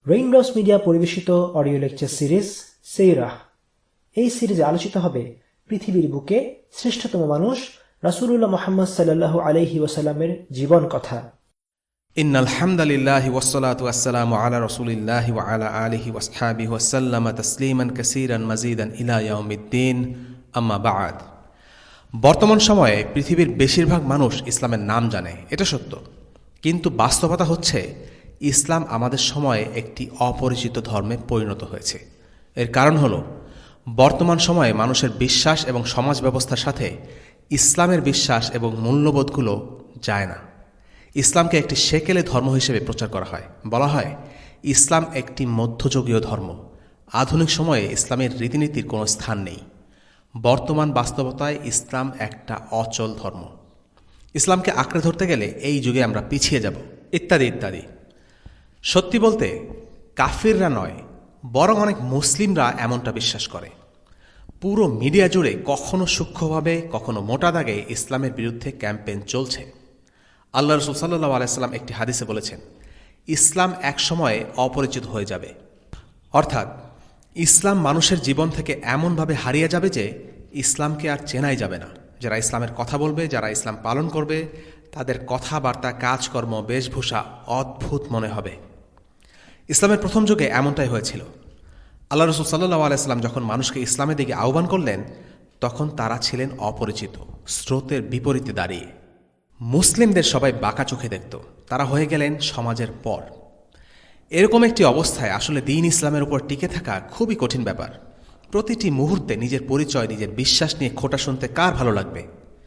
Raindrops media পরিবেশিত audio lecture series সেইরাহ। এই সিরিজে আলোচিত হবে পৃথিবীর বুকে শ্রেষ্ঠতম মানুষ রাসূলুল্লাহ মুহাম্মদ সাল্লাল্লাহু আলাইহি ওয়াসাল্লামের জীবন কথা। ইন্নাল হামদালিল্লাহি ওয়াসসালাতু ওয়াসসালামু আলা রাসূলিল্লাহি ওয়া আলা আলিহি ওয়াসহাবিহি ওয়াসাল্লামা তাসলিমান কাসীরান মাজিদান ইলা ইয়াউমিদ্দিন, আম্মা বা'দ। বর্তমান সময়ে পৃথিবীর বেশিরভাগ মানুষ ইসলামের নাম জানে, এটা সত্য। কিন্তু বাস্তবতা হচ্ছে ইসলাম আমাদের সময়ে একটি অপরিচিত ধর্মে পরিণত হয়েছে। এর কারণ হল বর্তমান সময়ে মানুষের বিশ্বাস এবং সমাজ ব্যবস্থার সাথে ইসলামের বিশ্বাস এবং মূল্যবোধগুলো যায় না। ইসলামকে একটি সেকেলে ধর্ম হিসেবে প্রচার করা হয়। বলা হয় ইসলাম একটি মধ্যযুগীয় ধর্ম। আধুনিক সময়ে ইসলামের রীতিনীতির কোনো স্থান নেই। বর্তমান বাস্তবতায় ইসলাম একটা অচল ধর্ম। ইসলামকে আঁকড়ে ধরতে গেলে এই যুগে আমরা পিছিয়ে যাব, ইত্যাদি ইত্যাদি। সত্যি বলতে কাফিররা নয়, বরং অনেক মুসলিমরা এমনটা বিশ্বাস করে। পুরো মিডিয়া জুড়ে কখনো সূক্ষ্মভাবে কখনো মোটা দাগে ইসলামের বিরুদ্ধে ক্যাম্পেইন চলছে। আল্লাহ রাসূল সাল্লাল্লাহু আলাইহি ওয়াসাল্লাম একটি হাদিসে বলেছেন, ইসলাম এক সময়ে অপরিচিত হয়ে যাবে। অর্থাৎ ইসলাম মানুষের জীবন থেকে এমনভাবে হারিয়ে যাবে যে ইসলামকে আর চেনাই যাবে না। যারা ইসলামের কথা বলবে, যারা ইসলাম পালন করবে, তাদের কথাবার্তা, কাজকর্ম, বেশভূষা অদ্ভুত মনে হবে। ইসলামের প্রথম যুগে এমনটাই হয়েছিল। আল্লাহ রাসূল সাল্লাল্লাহু আলাইহি ওয়াসাল্লাম যখন মানুষকে ইসলামের দিকে আহ্বান করলেন, তখন তারা ছিলেন অপরিচিত, স্রোতের বিপরীতে দাঁড়িয়ে। মুসলিমদের সবাই বাঁকা চোখে দেখত, তারা হয়ে গেলেন সমাজের পর। এরকম একটি অবস্থায় আসলে দ্বীন ইসলামের উপর টিকে থাকা খুবই কঠিন ব্যাপার। প্রতিটি মুহূর্তে নিজের পরিচয়, নিজের বিশ্বাস নিয়ে খোঁটা শুনতে কার ভালো লাগবে?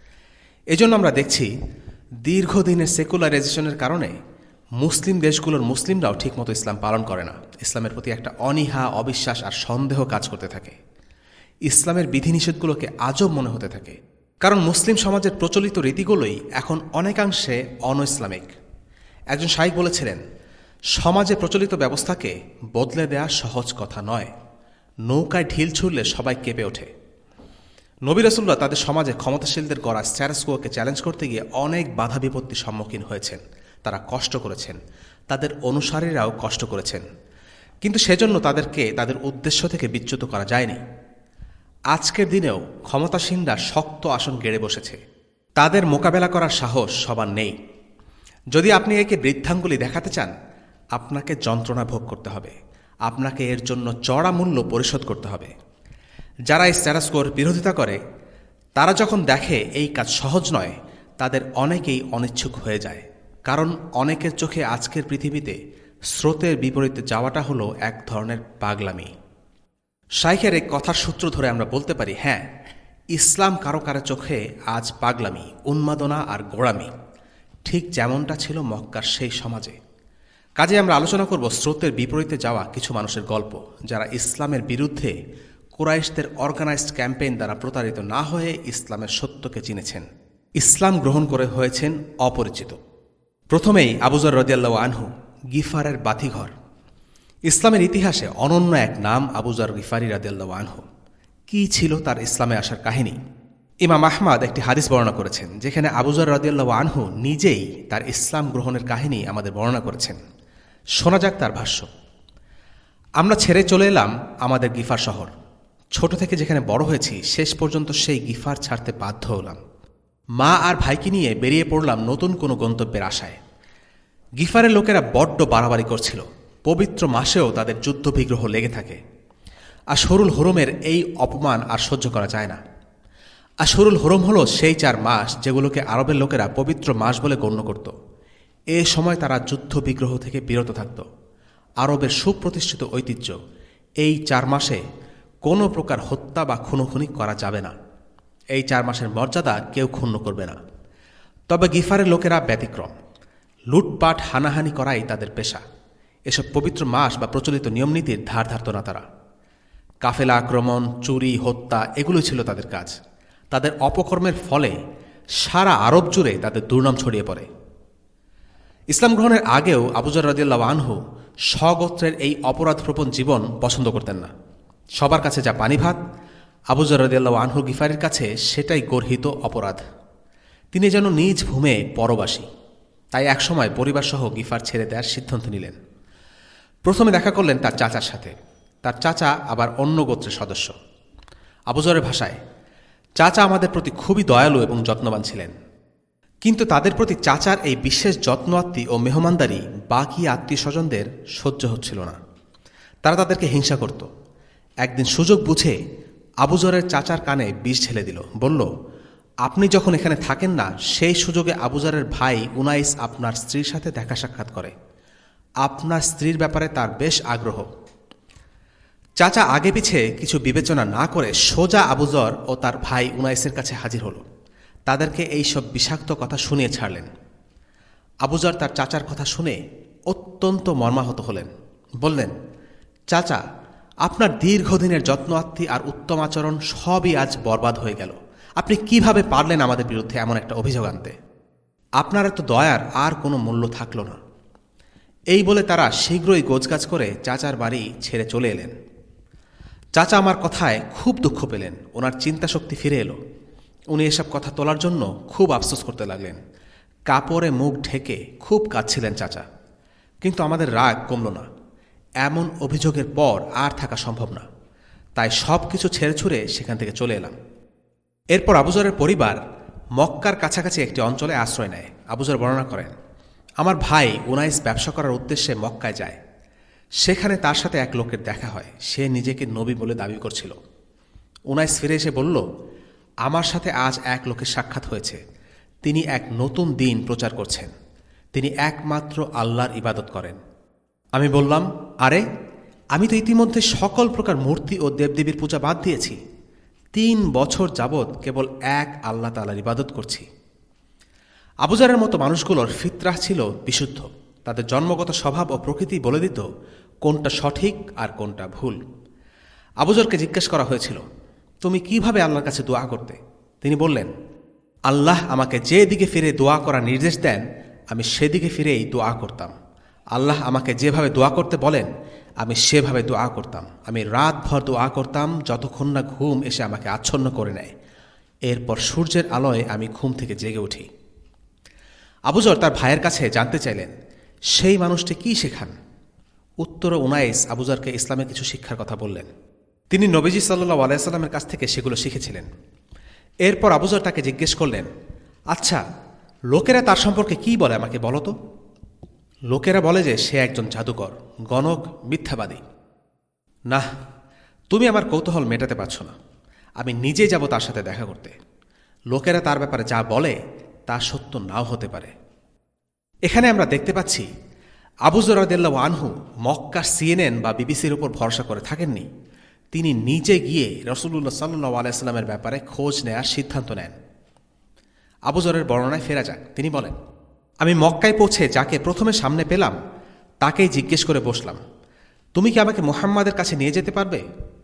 এজন্য আমরা দেখছি দীর্ঘদিনের সেকুলারাইজেশনের কারণে মুসলিম দেশগুলোর মুসলিমরাও ঠিকমতো ইসলাম পালন করে না। ইসলামের প্রতি একটা অনীহা, অবিশ্বাস আর সন্দেহ কাজ করতে থাকে। ইসলামের বিধিনিষেধগুলোকে আজব মনে হতে থাকে, কারণ মুসলিম সমাজের প্রচলিত রীতিগুলোই এখন অনেকাংশে অন-ইসলামিক। একজন শাইখ বলেছিলেন, সমাজে প্রচলিত ব্যবস্থাকে বদলে দেয়া সহজ কথা নয়। নৌকায় ঢিল ছুড়লে সবাই কেঁপে ওঠে। নবী রাসূলুল্লাহ তাদের সমাজে ক্ষমতাশীলদের গড়া স্ট্যাটাস কোকে চ্যালেঞ্জ করতে গিয়ে অনেক বাধা বিপত্তির সম্মুখীন হয়েছেন। তারা কষ্ট করেছেন, তাদের অনুসারীরাও কষ্ট করেছেন, কিন্তু সেজন্য তাদেরকে তাদের উদ্দেশ্য থেকে বিচ্যুত করা যায়নি। আজকের দিনেও ক্ষমতাসীনরা শক্ত আসন গেড়ে বসেছে, তাদের মোকাবেলা করার সাহস সবার নেই। যদি আপনি একে বৃদ্ধাঙ্গুলি দেখাতে চান, আপনাকে যন্ত্রণা ভোগ করতে হবে, আপনাকে এর জন্য চড়া মূল্য পরিশোধ করতে হবে। যারা এই স্ট্যাটাস কোর বিরোধিতা করে, তারা যখন দেখে এই কাজ সহজ নয়, তাদের অনেকেই অনিচ্ছুক হয়ে যায়। কারণ অনেকের চোখে আজকের পৃথিবীতে স্রোতের বিপরীতে যাওয়াটা হলো এক ধরনের পাগলামি। শাইখের এই কথার সূত্র ধরে আমরা বলতে পারি, হ্যাঁ, ইসলাম কারো কারো চোখে আজ পাগলামি, উন্মাদনা আর গোঁড়ামি, ঠিক যেমনটা ছিল মক্কার সেই সমাজে। কাজে আমরা আলোচনা করব স্রোতের বিপরীতে যাওয়া কিছু মানুষের গল্প, যারা ইসলামের বিরুদ্ধে কুরাইশদের অর্গানাইজড ক্যাম্পেইন দ্বারা প্রতারিত না হয়ে ইসলামের সত্যকে চিনেছেন, ইসলাম গ্রহণ করে হয়েছেন অপরিচিত। প্রথমেই আবু যর রাদিয়াল্লাহু আনহু, গিফারের বাতিঘর। ইসলামের ইতিহাসে অনন্য এক নাম আবু যর গিফারি রাদিয়াল্লাহু আনহু। কি ছিল তার ইসলামে আসার কাহিনী? ইমাম আহমদ একটি হাদিস বর্ণনা করেছেন, যেখানে আবু যর রাদিয়াল্লাহু আনহু নিজেই তার ইসলাম গ্রহণের কাহিনী আমাদের বর্ণনা করেছেন। শোনা যাক তার ভাষ্য। আমরা ছেড়ে চলে এলাম আমাদের গিফার শহর। ছোট থেকে যেখানে বড় হয়েছি, শেষ পর্যন্ত সেই গিফার ছাড়তে বাধ্য হলাম। মা আর ভাইকে নিয়ে বেরিয়ে পড়লাম নতুন কোনো গন্তব্যের আশায়। গিফারের লোকেরা বড্ড বাড়াবাড়ি করছিল। পবিত্র মাসেও তাদের যুদ্ধ বিগ্রহ লেগে থাকে। আশহুরুল হুরুমের এই অপমান আর সহ্য করা যায় না। আশহুরুল হুরুম হলো সেই 4 মাস যেগুলোকে আরবের লোকেরা পবিত্র মাস বলে গণ্য করত। এ সময় তারা যুদ্ধ বিগ্রহ থেকে বিরত থাকত। আরবের সুপ্রতিষ্ঠিত ঐতিহ্য, এই 4 মাসে কোনো প্রকার হত্যা বা খুনোখুনি করা যাবে না। এই 4 মাসের মর্যাদা কেউ ক্ষুণ্ণ করবে না। তবে গিফারের লোকেরা ব্যতিক্রম। লুটপাট, হানাহানি করাই তাদের পেশা। এসব পবিত্র মাস বা প্রচলিত নিয়মনীতির ধার ধারত না তারা। কাফেলা আক্রমণ, চুরি, হত্যা এগুলোই ছিল তাদের কাজ। তাদের অপকর্মের ফলে সারা আরব জুড়ে তাদের দুর্নাম ছড়িয়ে পড়ে। ইসলাম গ্রহণের আগেও আবু যর রাদিয়াল্লাহু আনহু স্বগোত্রের এই অপরাধপ্রবণ জীবন পছন্দ করতেন না। সবার কাছে যা পানি ভাত, আবু যর রাদিয়াল্লাহু আনহু গিফারের কাছে সেটাই গর্হিত অপরাধ। তিনি যেন নিজ ভূমে পরবাসী। তাই একসময় পরিবারসহ গিফার ছেড়ে দেওয়ার সিদ্ধান্ত নিলেন। প্রথমে দেখা করলেন তার চাচার সাথে। তার চাচা আবার অন্য গোত্রের সদস্য। আবু যরের ভাষায়, চাচা আমাদের প্রতি খুবই দয়ালু এবং যত্নবান ছিলেন, কিন্তু তাদের প্রতি চাচার এই বিশেষ যত্নআত্তি ও মেহমানদারি বাকি আত্মীয় স্বজনদের সহ্য হচ্ছিল না। তারা তাদেরকে হিংসা করত। একদিন সুযোগ বুঝে আবু যরের চাচার কানে বিষ ঢেলে দিল, বলল, আপনি যখন এখানে থাকেন না, সেই সুযোগে আবু যরের ভাই উনাইস আপনার স্ত্রীর সাথে দেখা সাক্ষাৎ করে। আপনার স্ত্রীর ব্যাপারে তার বেশ আগ্রহ। চাচা আগে পিছে কিছু বিবেচনা না করে সোজা আবু যর ও তার ভাই উনাইসের কাছে হাজির হল। তাদেরকে এই সব বিষাক্ত কথা শুনিয়ে ছাড়লেন। আবু যর তার চাচার কথা শুনে অত্যন্ত মর্মাহত হলেন। বললেন, চাচা, আপনার দীর্ঘদিনের যত্নআত্তি আর উত্তম আচরণ সবই আজ বরবাদ হয়ে গেল। আপনি কিভাবে পারলেন আমাদের বিরুদ্ধে এমন একটা অভিযোগ আনতে? আপনার এত দয়ার আর কোনো মূল্য থাকল না। এই বলে তারা শীঘ্রই গোছগাছ করে চাচার বাড়ি ছেড়ে চলে এলেন। চাচা আমার কথায় খুব দুঃখ পেলেন। ওনার চিন্তা শক্তি ফিরে এলো। উনি এসব কথা তোলার জন্য খুব আফসোস করতে লাগলেন। কাপড়ে মুখ ঢেকে খুব কাঁদছিলেন চাচা। কিন্তু আমাদের রাগ কমল না। এমন অভিযোগের পর আর থাকা সম্ভব না। তাই সব কিছু ছেড়ে ছুড়ে সেখান থেকে চলে এলাম। এরপর আবু যরের পরিবার মক্কার কাছাকাছি একটি অঞ্চলে আশ্রয় নেয়। আবু যর বর্ণনা করেন, আমার ভাই উনাইস ব্যবসা করার উদ্দেশ্যে মক্কায় যায়। সেখানে তার সাথে এক লোকের দেখা হয়। সে নিজেকে নবী বলে দাবি করছিল। উনাইস ফিরে এসে বলল, আমার সাথে আজ এক লোকের সাক্ষাৎ হয়েছে। তিনি এক নতুন দিন প্রচার করছেন। তিনি একমাত্র আল্লাহর ইবাদত করেন। আমি বললাম, আরে, আমি তো ইতিমধ্যে সকল প্রকার মূর্তি ও দেবদেবীর পূজা বাদ দিয়েছি। 3 বছর যাবৎ কেবল এক আল্লাহ তাআলার ইবাদত করছি। আবু যরের মতো মানুষগুলোর ফিতরাহ ছিল বিশুদ্ধ। তাদের জন্মগত স্বভাব ও প্রকৃতি বলে দিত কোনটা সঠিক আর কোনটা ভুল। আবু যরকে জিজ্ঞেস করা হয়েছিল, তুমি কিভাবে আল্লাহর কাছে দোয়া করতে? তিনি বললেন, আল্লাহ আমাকে যে দিকে ফিরে দোয়া করার নির্দেশ দেন, আমি সেদিকে ফিরেই দোয়া করতাম। আল্লাহ আমাকে যেভাবে দোয়া করতে বলেন, আমি সেভাবে দোয়া করতাম। আমি রাতভর দোয়া করতাম যতক্ষণ না ঘুম এসে আমাকে আচ্ছন্ন করে নেয়। এরপর সূর্যের আলোয় আমি ঘুম থেকে জেগে উঠি। আবু যর তার ভাইয়ের কাছে জানতে চাইলেন, সেই মানুষটি কি শেখান? উত্তরে উনাইস আবু যরকে ইসলামের কিছু শিক্ষার কথা বললেন। তিনি নবীজি সাল্লাল্লাহু আলাইহি সাল্লামের কাছ থেকে সেগুলো শিখেছিলেন। এরপর আবু যর তাকে জিজ্ঞেস করলেন, আচ্ছা, লোকেরা তার সম্পর্কে কি বলে আমাকে বলো তো? লোকেরা বলে যে সে একজন জাদুকর, গণক, মিথ্যাবাদী। না, তুমি আমার কৌতূহল মেটাতে পারছ না। আমি নিজে যাব তার সাথে দেখা করতে। লোকেরা তার ব্যাপারে যা বলে তা সত্য নাও হতে পারে। এখানে আমরা দেখতে পাচ্ছি আবু যর রাদিয়াল্লাহু আনহু মক্কার CNN বা বিবিসির উপর ভরসা করে থাকেননি। তিনি নিজে গিয়ে রাসূলুল্লাহ সাল্লাল্লাহু আলাইহি সাল্লামের ব্যাপারে খোঁজ নেয়ার সিদ্ধান্ত নেন। আবু যরের বর্ণনায় ফেরা যাক। তিনি বলেন, আমি মক্কায় পৌঁছে যাকে প্রথমে সামনে পেলাম তাকেই জিজ্ঞেস করে বসলাম, তুমি কি আমাকে মুহাম্মাদের কাছে নিয়ে যেতে পারবে?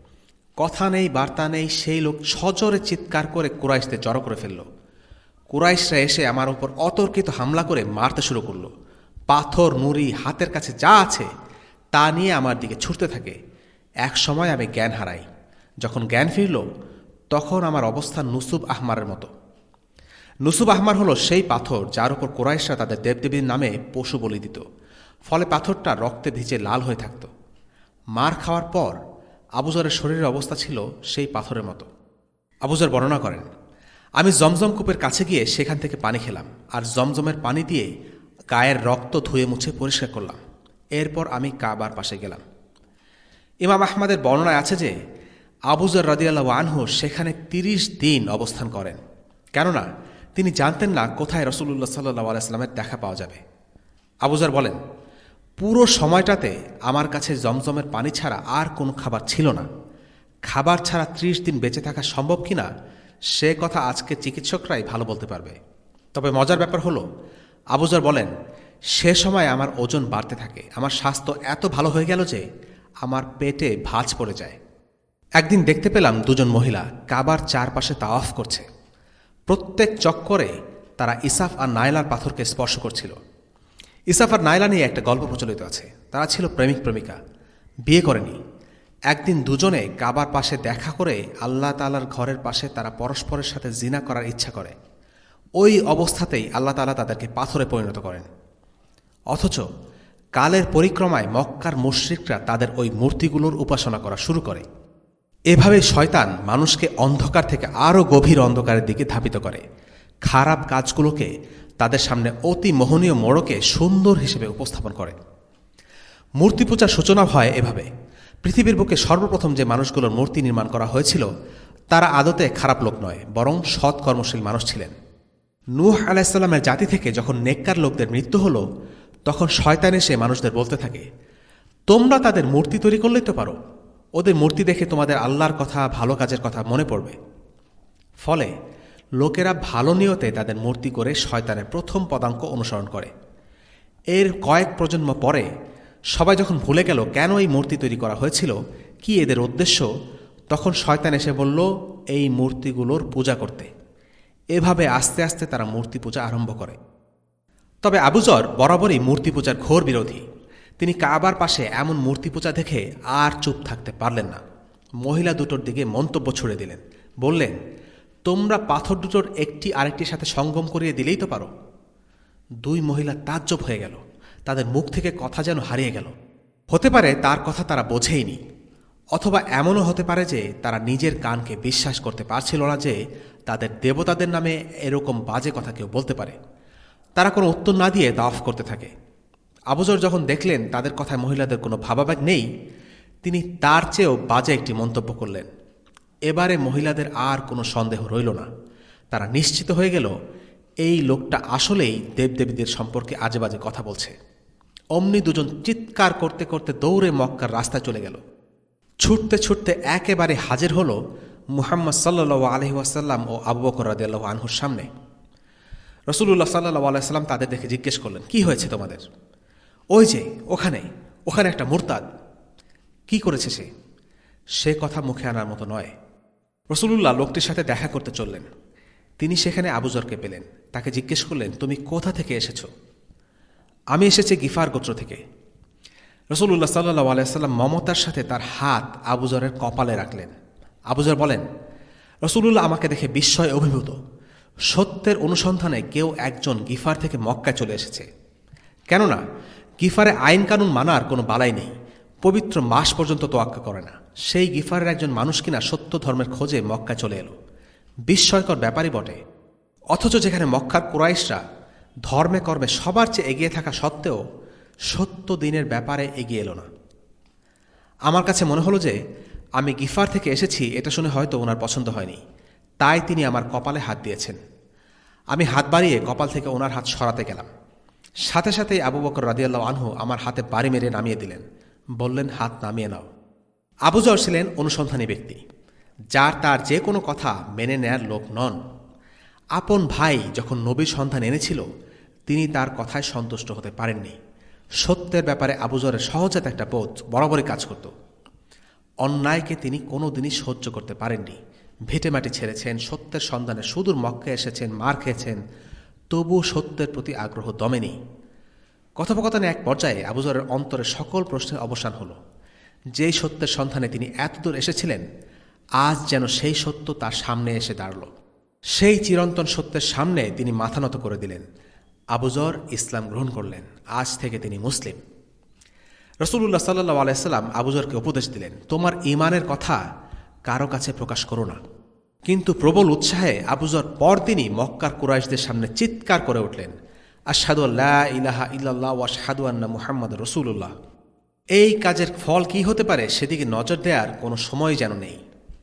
কথা নেই, বার্তা নেই, সেই লোক সজোরে চিৎকার করে কুরাইশদের জড়ো করে ফেলল। কুরাইশরা এসে আমার উপর অতর্কিত হামলা করে মারতে শুরু করল। পাথর, নুড়ি, হাতের কাছে যা আছে তা নিয়ে আমার দিকে ছুটতে থাকে। এক সময় আমি জ্ঞান হারাই। যখন জ্ঞান ফিরল, তখন আমার অবস্থা নুসুব আহমারের মতো। নুসুব আহমার হলো সেই পাথর যার উপর কুরাইশরা তাদের দেবদেবীর নামে পশু বলি দিত। ফলে পাথরটা রক্তে ভিজে লাল হয়ে থাকত। মার খাওয়ার পর আবু যরের শরীরের অবস্থা ছিল সেই পাথরের মতো। আবু যর বর্ণনা করেন, আমি জমজম কূপের কাছে গিয়ে সেখান থেকে পানি খেলাম আর জমজমের পানি দিয়ে গায়ের রক্ত ধুয়ে মুছে পরিষ্কার করলাম। এরপর আমি কাবার পাশে গেলাম। ইমাম আহমদের বর্ণনায় আছে যে আবু যর রাদিয়াল্লাহু আনহু সেখানে 30 দিন অবস্থান করেন, কেননা তিনি জানতেন না কোথায় রাসূলুল্লাহ সাল্লাল্লাহু আলাইহি সাল্লামের দেখা পাওয়া যাবে। আবু যর বলেন, পুরো সময়টাতে আমার কাছে জমজমের পানি ছাড়া আর কোনো খাবার ছিল না। খাবার ছাড়া 30 দিন বেঁচে থাকা সম্ভব কিনা সে কথা আজকে চিকিৎসকরাই ভালো বলতে পারবে। তবে মজার ব্যাপার হলো, আবু যর বলেন, সে সময় আমার ওজন বাড়তে থাকে। আমার স্বাস্থ্য এত ভালো হয়ে গেল যে আমার পেটে ভাঁজ পড়ে যায়। একদিন দেখতে পেলাম 2 জন মহিলা কাবার চারপাশে তাওয়াফ করছে। প্রত্যেক চক্করে তারা ইসাফ আর নাইলার পাথরকে স্পর্শ করছিল। ইসাফ আর নাইলা নিয়ে একটা গল্প প্রচলিত আছে। তারা ছিল প্রেমিক প্রেমিকা, বিয়ে করেনি। একদিন দুজনে কাবার পাশে দেখা করে আল্লাহ তাআলার ঘরের পাশে তারা পরস্পরের সাথে জিনা করার ইচ্ছা করে। ওই অবস্থাতেই আল্লাহ তাআলা তাদেরকে পাথরে পরিণত করেন। অথচ কালের পরিক্রমায় মক্কার মুশরিকরা তাদের ওই মূর্তিগুলোর উপাসনা করা শুরু করে। এভাবে শয়তান মানুষকে অন্ধকার থেকে আরও গভীর অন্ধকারের দিকে ধাবিত করে, খারাপ কাজগুলোকে তাদের সামনে অতি মোহনীয় মোড়কে সুন্দর হিসেবে উপস্থাপন করে। মূর্তি পূজার সূচনা হয় এভাবে। পৃথিবীর বুকে সর্বপ্রথম যে মানুষগুলোর মূর্তি নির্মাণ করা হয়েছিল তারা আদতে খারাপ লোক নয়, বরং সৎ কর্মশীল মানুষ ছিলেন। নূহ আলাইহিসসালামের জাতি থেকে যখন নেককার লোকদের মৃত্যু হলো, তখন শয়তান এসে মানুষদের বলতে থাকে, তোমরা তাদের মূর্তি তৈরি করলেই তো পারো, ওদের মূর্তি দেখে তোমাদের আল্লাহর কথা, ভালো কাজের কথা মনে পড়বে। ফলে লোকেরা ভালো নিয়তে তাদের মূর্তি করে শয়তানের প্রথম পদাঙ্ক অনুসরণ করে। এর কয়েক প্রজন্ম পরে সবাই যখন ভুলে গেল কেন এই মূর্তি তৈরি করা হয়েছিল, কি এদের উদ্দেশ্য, তখন শয়তান এসে বলল এই মূর্তিগুলোর পূজা করতে। এভাবে আস্তে আস্তে তারা মূর্তি পূজা আরম্ভ করে। তবে আবু যর বরাবরই মূর্তি পূজার ঘোর বিরোধী। তিনি কাবার পাশে এমন মূর্তি পূজা দেখে আর চুপ থাকতে পারলেন না। মহিলা দুটোর দিকে মন্তব্য ছুড়ে দিলেন, বললেন, তোমরা পাথর দুটোর একটি আরেকটির সাথে সঙ্গম করিয়ে দিলেই তো পারো। দুই মহিলা তাজ্জব হয়ে গেল, তাদের মুখ থেকে কথা যেন হারিয়ে গেল। হতে পারে তার কথা তারা বোঝেইনি, অথবা এমনও হতে পারে যে তারা নিজের কানকে বিশ্বাস করতে পারছিল না যে তাদের দেবতাদের নামে এরকম বাজে কথা কেউ বলতে পারে। তারা কোনো উত্তর না দিয়ে তাওয়াফ করতে থাকে। আবু যর যখন দেখলেন তাদের কথায় মহিলাদের কোনো ভাবাবেগ নেই, তিনি তার চেয়েও বাজে একটি মন্তব্য করলেন। এবারে মহিলাদের আর কোনো সন্দেহ রইল না। তারা নিশ্চিত হয়ে গেল এই লোকটা আসলেই দেবদেবীদের সম্পর্কে আজে বাজে কথা বলছে। অমনি দুজন চিৎকার করতে করতে দৌড়ে মক্কার রাস্তায় চলে গেল। ছুটতে ছুটতে একেবারে হাজির হল মুহাম্মদ সাল্লাল্লাহু আলাইহি ওয়াসাল্লাম ও আবু বকর রাদিয়াল্লাহু আনহুর সামনে। রাসূলুল্লাহ সাল্লাল্লাহু আলাইহি ওয়াসাল্লাম তাদের দেখে জিজ্ঞেস করলেন, কি হয়েছে তোমাদের? ওই যে ওখানে একটা মুরতাদ। কি করেছে সে কথা মুখে আনার মতো নয়। রাসূলুল্লাহ লোকটির সাথে দেখা করতে চললেন। তিনি সেখানে আবু যরকে পেলেন। তাকে জিজ্ঞেস করলেন, তুমি কোথা থেকে এসেছ? আমি এসেছি গিফার গোত্র থেকে। রাসূলুল্লাহ সাল্লাল্লাহু আলাইহি ওয়াসাল্লাম মমতার সাথে তার হাত আবু যরের কপালে রাখলেন। আবু যর বলেন, রাসূলুল্লাহ আমাকে দেখে বিস্ময়ে অভিভূত। সত্যের অনুসন্ধানে কেউ একজন গিফার থেকে মক্কায় চলে এসেছে। কেননা গিফারে আইন কানুন মানার কোনো বালাই নেই, পবিত্র মাস পর্যন্ত তোয়াক্কা করে না। সেই গিফারের একজন মানুষ কিনা সত্য ধর্মের খোঁজে মক্কায় চলে এলো। বিস্ময়কর ব্যাপারই বটে। অথচ যেখানে মক্কার কুরাইশরা ধর্মে কর্মে সবার চেয়ে এগিয়ে থাকা সত্ত্বেও সত্য দিনের ব্যাপারে এগিয়ে এলো না। আমার কাছে মনে হলো যে আমি গিফার থেকে এসেছি, এটা শুনে হয়তো ওনার পছন্দ হয়নি, তাই তিনি আমার কপালে হাত দিয়েছেন। আমি হাত বাড়িয়ে কপাল থেকে ওনার হাত সরাতে গেলাম। সাথে সাথেই আবু বকর রাদিয়াল্লাহু আনহু আমার হাতে বাড়ি মেরে নামিয়ে দিলেন, বললেন, হাত নামিয়ে নাও। আবু যর ছিলেন অনুসন্ধানী ব্যক্তি, যার তার যে কোনো কথা মেনে নেয়ার লোক নন। আপন ভাই যখন নবীর সন্ধান এনেছিল, তিনি তার কথায় সন্তুষ্ট হতে পারেননি। সত্যের ব্যাপারে আবু যরের সহজাত একটা বোধ বরাবরই কাজ করত। অন্যায়কে তিনি কোনোদিনই সহ্য করতে পারেননি। ভিটেমাটি ছেড়েছেন, সত্যের সন্ধানে সুদূর মক্কায় এসেছেন, মার খেয়েছেন, তবু সত্যের প্রতি আগ্রহ দমেনি। কথোপকথনে এক পর্যায়ে আবু যরের অন্তরে সকল প্রশ্নের অবসান হল। যেই সত্যের সন্ধানে তিনি এতদূর এসেছিলেন, আজ যেন সেই সত্য তার সামনে এসে দাঁড়াল। সেই চিরন্তন সত্যের সামনে তিনি মাথা নত করে দিলেন। আবু যর ইসলাম গ্রহণ করলেন। আজ থেকে তিনি মুসলিম। রাসূলুল্লাহ সাল্লাল্লাহু আলাইহি ওয়াসাল্লাম আবু যরকে উপদেশ দিলেন, তোমার ঈমানের কথা কারো কাছে প্রকাশ করো না। কিন্তু প্রবল উৎসাহে আবু যর পরদিনই মক্কার কুরাইশদের সামনে চিৎকার করে উঠলেন, আশহাদু আল্লা ইলাহা ইল্লাল্লাহ ওয়া আশহাদু আন্না মুহাম্মাদুর রাসূলুল্লাহ। এই কাজের ফল কি হতে পারে সেদিকে নজর দেওয়ার কোনো সময় যেন নেই।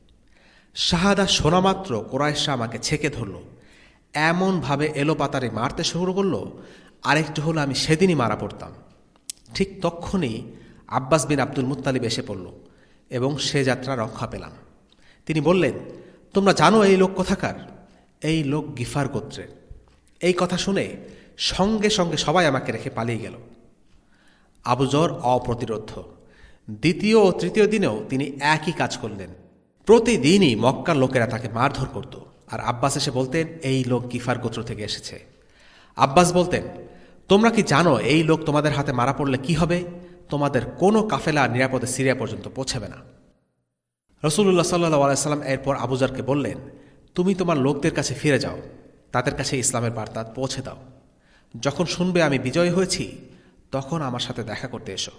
শাহাদা শোনামাত্র কুরাইশরা আমাকে ছেকে ধরল, এমনভাবে এলোপাতাড়ি মারতে শুরু করল, আরেকটু হলো আমি সেদিনই মারা পড়তাম। ঠিক তক্ষুনি আব্বাস বিন আব্দুল মুত্তালিব এসে পড়ল এবং সে যাত্রা রক্ষা পেলাম। তিনি বললেন, তোমরা জানো এই লোক কোথাকার? এই লোক গিফার গোত্রের। এই কথা শুনে সঙ্গে সঙ্গে সবাই আমাকে রেখে পালিয়ে গেল। আবু যর অপ্রতিরোধ্য। দ্বিতীয় ও তৃতীয় দিনেও তিনি একই কাজ করলেন। প্রতিদিনই মক্কার লোকেরা তাকে মারধর করত, আর আব্বাস এসে বলতেন, এই লোক গিফার গোত্র থেকে এসেছে। আব্বাস বলতেন, তোমরা কি জানো এই লোক তোমাদের হাতে মারা পড়লে কি হবে? তোমাদের কোনো কাফেলা নিরাপদে সিরিয়া পর্যন্ত পৌঁছাবে না। রাসূলুল্লাহ সাল্লাল্লাহু আলাইহি ওয়াসাল্লাম এরপর আবু যরকে বললেন, তুমি তোমার লোকদের কাছে ফিরে যাও, তাদের কাছে ইসলামের বার্তা পৌঁছে দাও। যখন শুনবে আমি বিজয়ী হয়েছি, তখন আমার সাথে দেখা করতে এসো।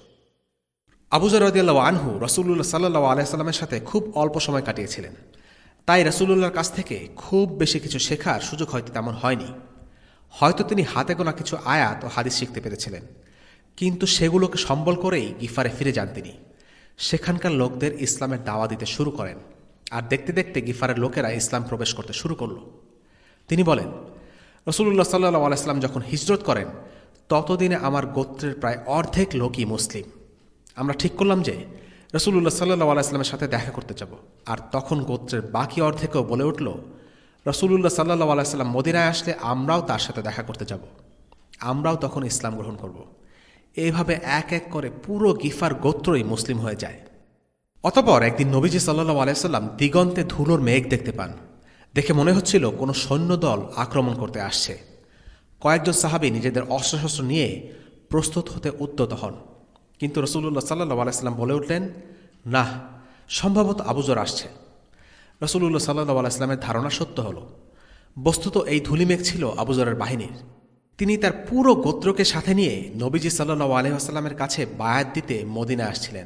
আবু যর রাদিয়াল্লাহু আনহু রাসূলুল্লাহ সাল্লাল্লাহু আলাইহি সাল্লামের সাথে খুব অল্প সময় কাটিয়েছিলেন, তাই রাসূলুল্লাহর কাছ থেকে খুব বেশি কিছু শেখার সুযোগ হয়তো তেমন হয়নি। হয়তো তিনি হাতে গোনা কিছু আয়াত ও হাদিস শিখতে পেরেছিলেন, কিন্তু সেগুলোকে সম্বল করেই গিফারে ফিরে যান তিনি। সেখানকার লোকদের ইসলামের দাওয়া দিতে শুরু করেন, আর দেখতে দেখতে গিফারের লোকেরা ইসলাম প্রবেশ করতে শুরু করল। তিনি বলেন, রাসূলুল্লাহ সাল্লাল্লাহু আলাইহি সাল্লাম যখন হিজরত করেন ততদিনে আমার গোত্রের প্রায় অর্ধেক লোকই মুসলিম। আমরা ঠিক করলাম যে রাসূলুল্লাহ সাল্লাল্লাহু আলাইহি সাল্লামের সাথে দেখা করতে যাব, আর তখন গোত্রের বাকি অর্ধেকও বলে উঠল, রাসূলুল্লাহ সাল্লাল্লাহু আলাইহি সাল্লাম মদিনায় আসলে আমরাও তার সাথে দেখা করতে যাব, আমরাও তখন ইসলাম গ্রহণ করব। এইভাবে এক এক করে পুরো গিফার গোত্রই মুসলিম হয়ে যায়। অতঃপর একদিন নবীজি সাল্লাল্লাহু আলাইহি সাল্লাম দিগন্তে ধুলোর মেঘ দেখতে পান। দেখে মনে হচ্ছিল কোনো সৈন্যদল আক্রমণ করতে আসছে। কয়েকজন সাহাবী নিজেদের অস্ত্রশস্ত্র নিয়ে প্রস্তুত হতে উদ্যত হন, কিন্তু রাসূলুল্লাহ সাল্লাল্লাহু আলাইহি সাল্লাম বলে উঠলেন, না, সম্ভবত আবু যর আসছে। রাসূলুল্লাহ সাল্লাল্লাহু আলাইহি সাল্লামের ধারণা সত্য হল। বস্তুত এই ধূলিমেঘ ছিল আবু যরের বাহিনীর। তিনি তার পুরো গোত্রকে সাথে নিয়ে নবীজি সাল্লাল্লাহু আলাইহি ওয়াসাল্লামের কাছে বায়াত দিতে মদিনায় আসছিলেন।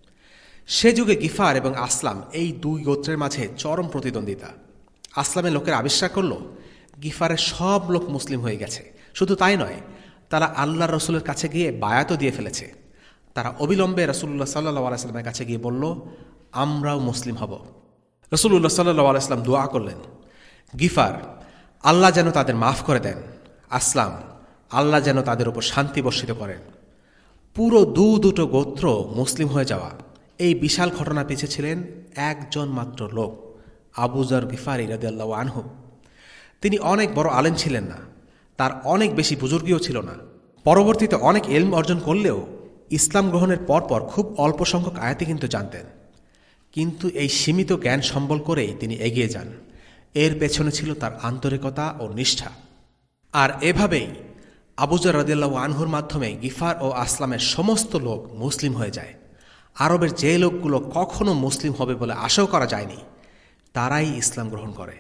সে যুগে গিফার এবং আসলাম এই দুই গোত্রের মাঝে চরম প্রতিদ্বন্দ্বিতা। আসলামের লোকের আবিষ্কার করল গিফারের সব লোক মুসলিম হয়ে গেছে। শুধু তাই নয়, তারা আল্লাহর রসুলের কাছে গিয়ে বায়াতও দিয়ে ফেলেছে। তারা অবিলম্বে রাসূলুল্লাহ সাল্লাল্লাহু আলাইহি ওয়াসাল্লামের কাছে গিয়ে বলল, আমরাও মুসলিম হব। রাসূলুল্লাহ সাল্লাল্লাহু আলাইহি ওয়াসাল্লাম দোয়া করলেন, গিফার, আল্লাহ যেন তাদের মাফ করে দেন। আসলাম, আল্লাহ যেন তাদের উপর শান্তি বর্ষিত করেন। পুরো দুটো গোত্র মুসলিম হয়ে যাওয়া এই বিশাল ঘটনা পিছে ছিলেন একজন মাত্র লোক, আবু যর গিফারি রাদিয়াল্লাহু আনহু। তিনি অনেক বড় আলেম ছিলেন না, তার অনেক বেশি বুজুর্গীও ছিল না। পরবর্তীতে অনেক ইলম অর্জন করলেও ইসলাম গ্রহণের পরপর খুব অল্প সংখ্যক আয়াতই কিন্তু জানতেন। কিন্তু এই সীমিত জ্ঞান সম্বল করেই তিনি এগিয়ে যান। এর পেছনে ছিল তার আন্তরিকতা ও নিষ্ঠা। আর এভাবেই আবু যর রাদিয়াল্লাহু আনহুর মাধ্যমে গিফার ও আসলামের সমস্ত লোক মুসলিম হয়ে যায়। আরবের যে লোকগুলো কখনো মুসলিম হবে বলে আশাও করা যায়নি, তারাই ইসলাম গ্রহণ করে।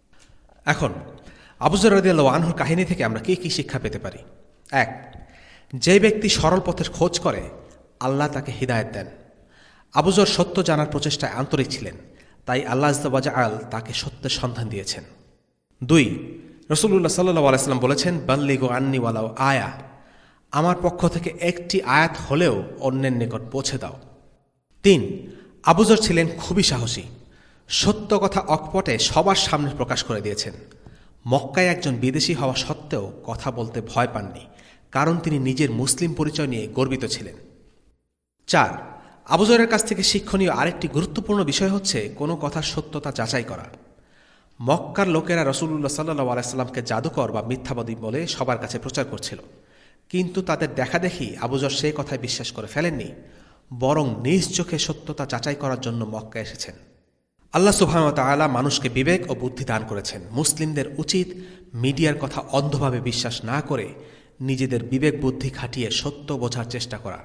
এখন আবু যর রাদিয়াল্লাহু আনহুর কাহিনী থেকে আমরা কি শিক্ষা পেতে পারি? 1. যে ব্যক্তি সরল পথের খোঁজ করে আল্লাহ তাকে হিদায়াত দেন। আবু যর সত্য জানার প্রচেষ্টায় আন্তরিক ছিলেন, তাই আল্লাহ আযজা ওয়া জাল তাকে সত্যের সন্ধান দিয়েছেন। 2. রাসূলুল্লাহ সাল্লাল্লাহু আলাইহি সাল্লাম বলেছেন, বাল্লিগু আন্নি ওয়ালাউ আয়া, আমার পক্ষ থেকে একটি আয়াত হলেও অন্যের নিকট পৌঁছে দাও। 3. আবু যর ছিলেন খুবই সাহসী। সত্য কথা অকপটে সবার সামনে প্রকাশ করে দিয়েছেন। মক্কায় একজন বিদেশি হওয়া সত্ত্বেও কথা বলতে ভয় পাননি, কারণ তিনি নিজের মুসলিম পরিচয় নিয়ে গর্বিত ছিলেন। 4. আবু যরের কাছ থেকে শিক্ষণীয় আরেকটি গুরুত্বপূর্ণ বিষয় হচ্ছে কোনো কথার সত্যতা যাচাই করা। মক্কার লোকেরা রাসূলুল্লাহ সাল্লাল্লাহু আলাইহি সাল্লামকে জাদুকর বা মিথ্যাবাদী বলে সবার কাছে প্রচার করছিল, কিন্তু তাদের দেখাদেখি আবু যর সেই কথায় বিশ্বাস করে ফেলেননি, বরং নিজ চোখে সত্যতা যাচাই করার জন্য মক্কা এসেছেন। আল্লাহ সুবহানাহু ওয়া তাআলা মানুষকে বিবেক ও বুদ্ধি দান করেছেন। মুসলিমদের উচিত মিডিয়ার কথা অন্ধভাবে বিশ্বাস না করে নিজেদের বিবেক বুদ্ধি খাটিয়ে সত্য বোঝার চেষ্টা করা।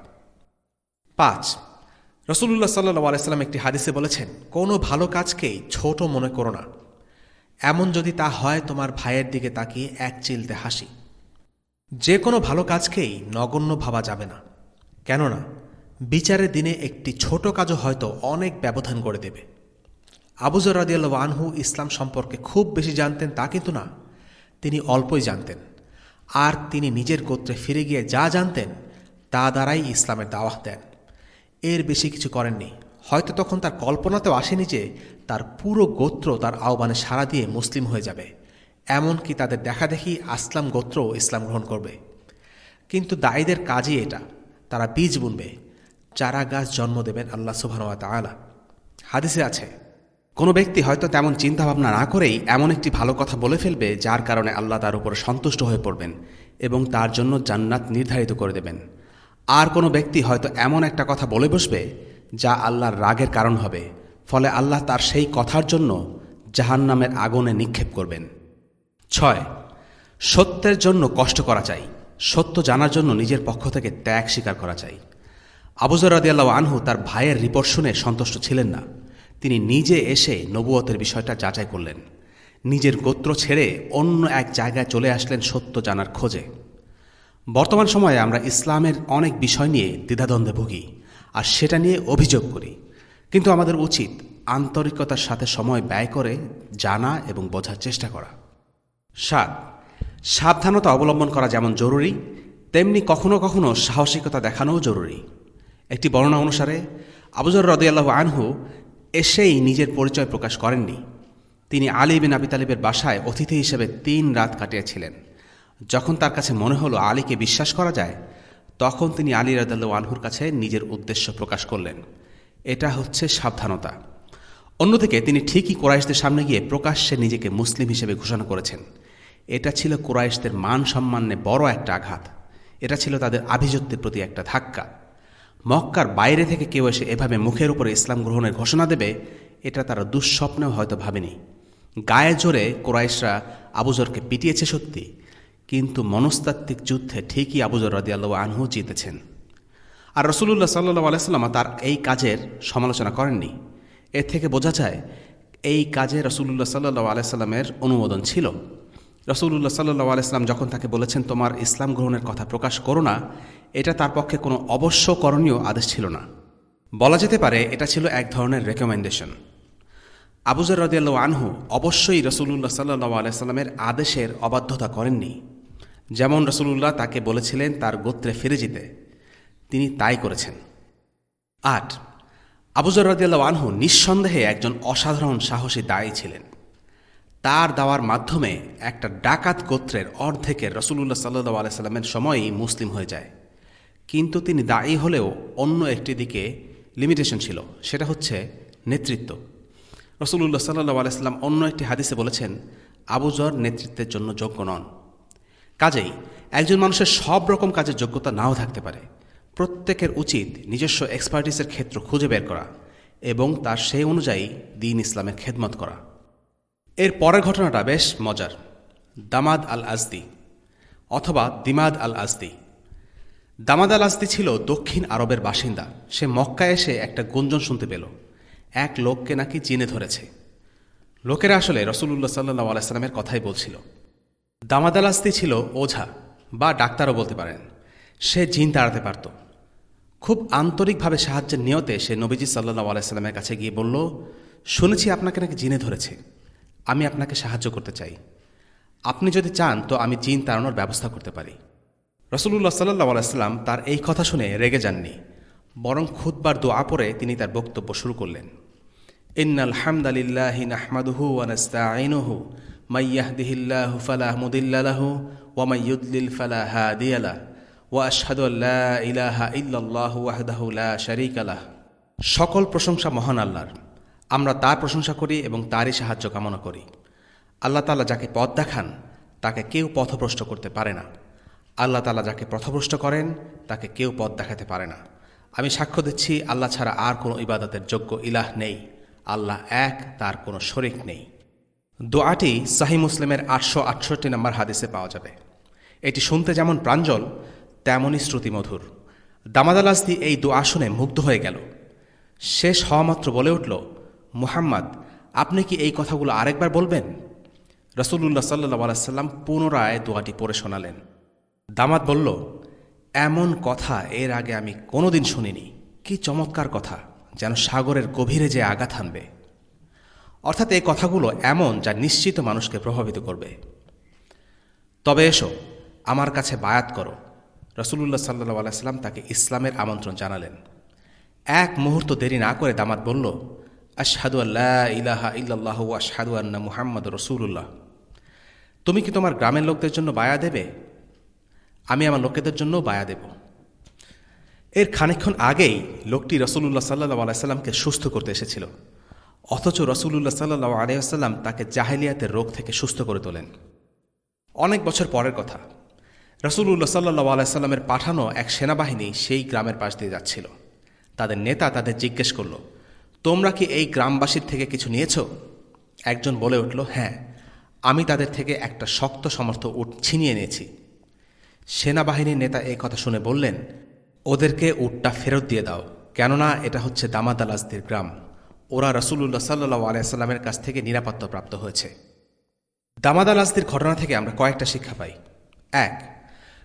5. রাসূলুল্লাহ সাল্লাল্লাহু আলাইহি সাল্লাম একটি হাদিসে বলেছেন, কোনো ভালো কাজকেই ছোট মনে করো না, এমন যদি তা হয় তোমার ভাইয়ের দিকে তাকিয়ে এক চিলতে হাসি। যে কোনো ভালো কাজকেই নগণ্য ভাবা যাবে না, কেননা বিচারের দিনে একটি ছোট কাজও হয়তো অনেক ব্যবধান করে দেবে। আবু যর রাদিয়াল্লাহু আনহু ইসলাম সম্পর্কে খুব বেশি জানতেন তা কিন্তু না, তিনি অল্পই জানতেন। আর তিনি নিজের গোত্রে ফিরে গিয়ে যা জানতেন তা দ্বারাই ইসলামের দাওয়াত দেন। এর বেশি কিছু করেননি। হয়তো তখন তার কল্পনাতেও আসেনি যে তার পুরো গোত্র তার আহ্বানে সাড়া দিয়ে মুসলিম হয়ে যাবে, এমনকি তাদের দেখাদেখি আসলাম গোত্র ইসলাম গ্রহণ করবে। কিন্তু দায়ীদের কাজই এটা, তারা বীজ বুনবে, চারা গাছ জন্ম দেবেন আল্লাহ সুবহানাহু ওয়া তাআলা। হাদিসে আছে, কোনো ব্যক্তি হয়তো তেমন চিন্তাভাবনা না করেই এমন একটি ভালো কথা বলে ফেলবে যার কারণে আল্লাহ তার উপর সন্তুষ্ট হয়ে পড়বেন এবং তার জন্য জান্নাত নির্ধারিত করে দেবেন। আর কোনো ব্যক্তি হয়তো এমন একটা কথা বলে বসবে যা আল্লাহর রাগের কারণ হবে, ফলে আল্লাহ তার সেই কথার জন্য জাহান্নামের আগুনে নিক্ষেপ করবেন। 6. সত্যের জন্য কষ্ট করা চাই, সত্য জানার জন্য নিজের পক্ষ থেকে ত্যাগ স্বীকার করা চাই। আবু যর রাদিয়াল্লাহু আনহু তার ভাইয়ের রিপোর্ট শুনে সন্তুষ্ট ছিলেন না। তিনি নিজে এসে নবুয়তের বিষয়টা যাচাই করলেন। নিজের গোত্র ছেড়ে অন্য এক জায়গায় চলে আসলেন সত্য জানার খোঁজে। বর্তমান সময়ে আমরা ইসলামের অনেক বিষয় নিয়ে দ্বিধাদ্বন্দ্বে ভুগি আর সেটা নিয়ে অভিযোগ করি, কিন্তু আমাদের উচিত আন্তরিকতার সাথে সময় ব্যয় করে জানা এবং বোঝার চেষ্টা করা। 7. সাবধানতা অবলম্বন করা যেমন জরুরি, তেমনি কখনো কখনো সাহসিকতা দেখানোও জরুরি। একটি বর্ণনা অনুসারে আবু যর রাদিয়াল্লাহু আনহু এসেই নিজের পরিচয় প্রকাশ করেননি। তিনি আলী বিন আবি তালিবের বাসায় অতিথি হিসেবে 3 রাত কাটিয়েছিলেন। যখন তার কাছে মনে হলো আলীকে বিশ্বাস করা যায়, তখন তিনি আলী রাদিয়াল্লাহু আনহুর কাছে নিজের উদ্দেশ্য প্রকাশ করলেন। এটা হচ্ছে সাবধানতা। অন্যদিকে তিনি ঠিকই কুরাইশদের সামনে গিয়ে প্রকাশ্যে নিজেকে মুসলিম হিসেবে ঘোষণা করেছেন। এটা ছিল কুরাইশদের মান সম্মানে বড় একটা আঘাত। এটা ছিল তাদের আভিজাত্যের প্রতি একটা ধাক্কা। মক্কার বাইরে থেকে কেউ এসে এভাবে মুখের উপরে ইসলাম গ্রহণের ঘোষণা দেবে, এটা তারা দুঃস্বপ্নেও হয়তো ভাবেনি। গায়ে জোরে কুরাইশরা আবু যরকে পিটিয়েছে সত্যি, কিন্তু মনস্তাত্ত্বিক যুদ্ধে ঠিকই আবু যর রাদিয়াল্লাহু আনহু জিতেছেন। আর রাসূলুল্লাহ সাল্লাল্লাহু আলাইহি ওয়াসাল্লাম তার এই কাজের সমালোচনা করেননি। এর থেকে বোঝা যায় এই কাজে রাসূলুল্লাহ সাল্লাল্লাহু আলাইহি ওয়াসাল্লামের অনুমোদন ছিল। রাসূলুল্লাহ সাল্লাল্লাহু আলাইহি ওয়াসাল্লাম যখন তাকে বলেছেন তোমার ইসলাম গ্রহণের কথা প্রকাশ করো না, এটা তার পক্ষে কোনো অবশ্য করণীয় আদেশ ছিল না। বলা যেতে পারে এটা ছিল এক ধরনের রেকমেন্ডেশন। আবু যর রাদিয়াল্লাহু আনহু অবশ্যই রাসূলুল্লাহ সাল্লাল্লাহু আলাইহি ওয়াসাল্লামের আদেশের অবাধ্যতা করেননি। যেমন রাসূলুল্লাহ তাকে বলেছিলেন তার গোত্রে ফিরে যেতে, তিনি তাই করেছেন। 8. আবু যর রাদিয়াল্লাহু আনহু নিঃসন্দেহে একজন অসাধারণ সাহসী দায়ী ছিলেন। তার দাওয়ার মাধ্যমে একটা ডাকাত গোত্রের অর্ধেকের রাসূলুল্লাহ সাল্লাল্লাহু আলাইহি ওয়াসাল্লামের সময়ই মুসলিম হয়ে যায়। কিন্তু তিনি দায়ী হলেও অন্য একটি দিকে লিমিটেশন ছিল, সেটা হচ্ছে নেতৃত্ব। রাসূলুল্লাহ সাল্লাল্লাহু আলাইহি ওয়াসাল্লাম অন্য একটি হাদিসে বলেছেন আবু যর নেতৃত্বের জন্য যোগ্য নন। কাজেই একজন মানুষের সব রকম কাজের যোগ্যতা নাও থাকতে পারে। প্রত্যেকের উচিত নিজস্ব এক্সপার্টিসের ক্ষেত্র খুঁজে বের করা এবং তার সেই অনুযায়ী দ্বীন ইসলামের খেদমত করা। এর পরের ঘটনাটা বেশ মজার। দামাদ আল আজদি অথবা দিমাদ আল আজদি। দামাদ আল আজদি ছিল দক্ষিণ আরবের বাসিন্দা। সে মক্কায় এসে একটা গুঞ্জন শুনতে পেল, এক লোককে নাকি জিনে ধরেছে। লোকেরা আসলে রাসূলুল্লাহ সাল্লাল্লাহু আলাইহি ওয়াসাল্লামের কথাই বলছিল। দামাদ আল আজদি ছিল ওঝা বা ডাক্তারও বলতে পারেন। সে জিন তাড়াতে পারত। খুব আন্তরিকভাবে সাহায্যের নিয়তে সে নবীজি সাল্লাল্লাহু আলাইহি ওয়াসাল্লামের কাছে গিয়ে বলল, শুনেছি আপনাকে নাকি জিনে ধরেছে, আমি আপনাকে সাহায্য করতে চাই। আপনি যদি চান তো আমি জিন তাড়ানোর ব্যবস্থা করতে পারি। রাসূলুল্লাহ সাল্লাল্লাহু আলাইহি ওয়াসাল্লাম তার এই কথা শুনে রেগে যাননি, বরং খুতবার দোয়া পড়ে তিনি তার বক্তব্য শুরু করলেন। ইন্নাল হামদালিল্লাহি নাহমাদুহু ওয়া নাস্তাঈনুহু মান ইয়াহদিহিল্লাহু ফালা মুদিল্লা লাহু ওয়া মান ইউদ্লিল ফালা হাদিয়া লাহু ওয়া আশহাদু আল্লা ইলাহা ইল্লাল্লাহু ওয়াহদাহু লা শারীকা লাহু। সকল প্রশংসা মহান আল্লাহর। আমরা তার প্রশংসা করি এবং তারই সাহায্য কামনা করি। আল্লাহ তাআলা যাকে পথ দেখান তাকে কেউ পথভ্রষ্ট করতে পারে না। আল্লাহ তাআলা যাকে পথভ্রষ্ট করেন তাকে কেউ পথ দেখাতে পারে না। আমি সাক্ষ্য দিচ্ছি আল্লাহ ছাড়া আর কোনো ইবাদতের যোগ্য ইলাহ নেই। আল্লাহ এক, তার কোনো শরিক নেই। দোয়াটি সহিহ মুসলিমের 868 নম্বর হাদিসে পাওয়া যাবে। এটি শুনতে যেমন প্রাঞ্জল তেমনই শ্রুতিমধুর। দামাদ আল আজদি এই দোয়া শুনে মুগ্ধ হয়ে গেল। শেষ হওয়া মাত্র বলে উঠল, মুহাম্মদ, আপনি কি এই কথাগুলো আরেকবার বলবেন? রাসূলুল্লাহ সাল্লাল্লাহু আলাইহি ওয়াসাল্লাম পুনরায় দোয়াটি পড়ে শোনালেন। দামাদ বলল, এমন কথা এর আগে আমি কোনোদিন শুনিনি। কি চমৎকার কথা, যেন সাগরের গভীরে যে আঘাত হানবে। অর্থাৎ এই কথাগুলো এমন যা নিশ্চিত মানুষকে প্রভাবিত করবে। তবে এসো, আমার কাছে বায়াত করো। রাসূলুল্লাহ সাল্লাল্লাহু আলাইহি ওয়াসাল্লাম তাকে ইসলামের আমন্ত্রণ জানালেন। এক মুহূর্ত দেরি না করে দামাদ বলল, আশহাদু আল্লা ইলাহা ইল্লাল্লাহু ওয়া আশহাদু আন্না মুহাম্মাদুর রাসূলুল্লাহ। তুমি কি তোমার গ্রামের লোকদের জন্য বায়া দেবে? আমি আমার লোকেদের জন্য বায়া দেব। এর খানিকক্ষণ আগেই লোকটি রাসূলুল্লাহ সাল্লাল্লাহু আলাইহি ওয়াসাল্লামকে সুস্থ করতে এসেছিল, অথচ রাসূলুল্লাহ সাল্লাল্লাহু আলাইহি ওয়াসাল্লাম তাকে জাহেলিয়াতের রোগ থেকে সুস্থ করে তোলেন। অনেক বছর পরের কথা, রাসূলুল্লাহ সাল্লাল্লাহু আলাইহি ওয়াসাল্লামের পাঠানো এক সেনাবাহিনী সেই গ্রামের পাশ দিয়ে যাচ্ছিল। তাদের নেতা তাদের জিজ্ঞেস করল, তোমরা কি এই গ্রামবাসীর থেকে কিছু নিয়েছ? একজন বলে উঠল, হ্যাঁ, আমি তাদের থেকে একটা শক্ত সমর্থ উট ছিনিয়ে নিয়েছি। সেনাবাহিনীর নেতা এই কথা শুনে বললেন, ওদেরকে উটটা ফেরত দিয়ে দাও, কেননা এটা হচ্ছে দামাদ আল আজদির গ্রাম। ওরা রাসূলুল্লাহ সাল্লাল্লাহু আলাইহি ওয়াসাল্লামের কাছ থেকে নিরাপত্তা প্রাপ্ত হয়েছে। দামাদ আল আজদির ঘটনা থেকে আমরা কয়েকটা শিক্ষা পাই। 1.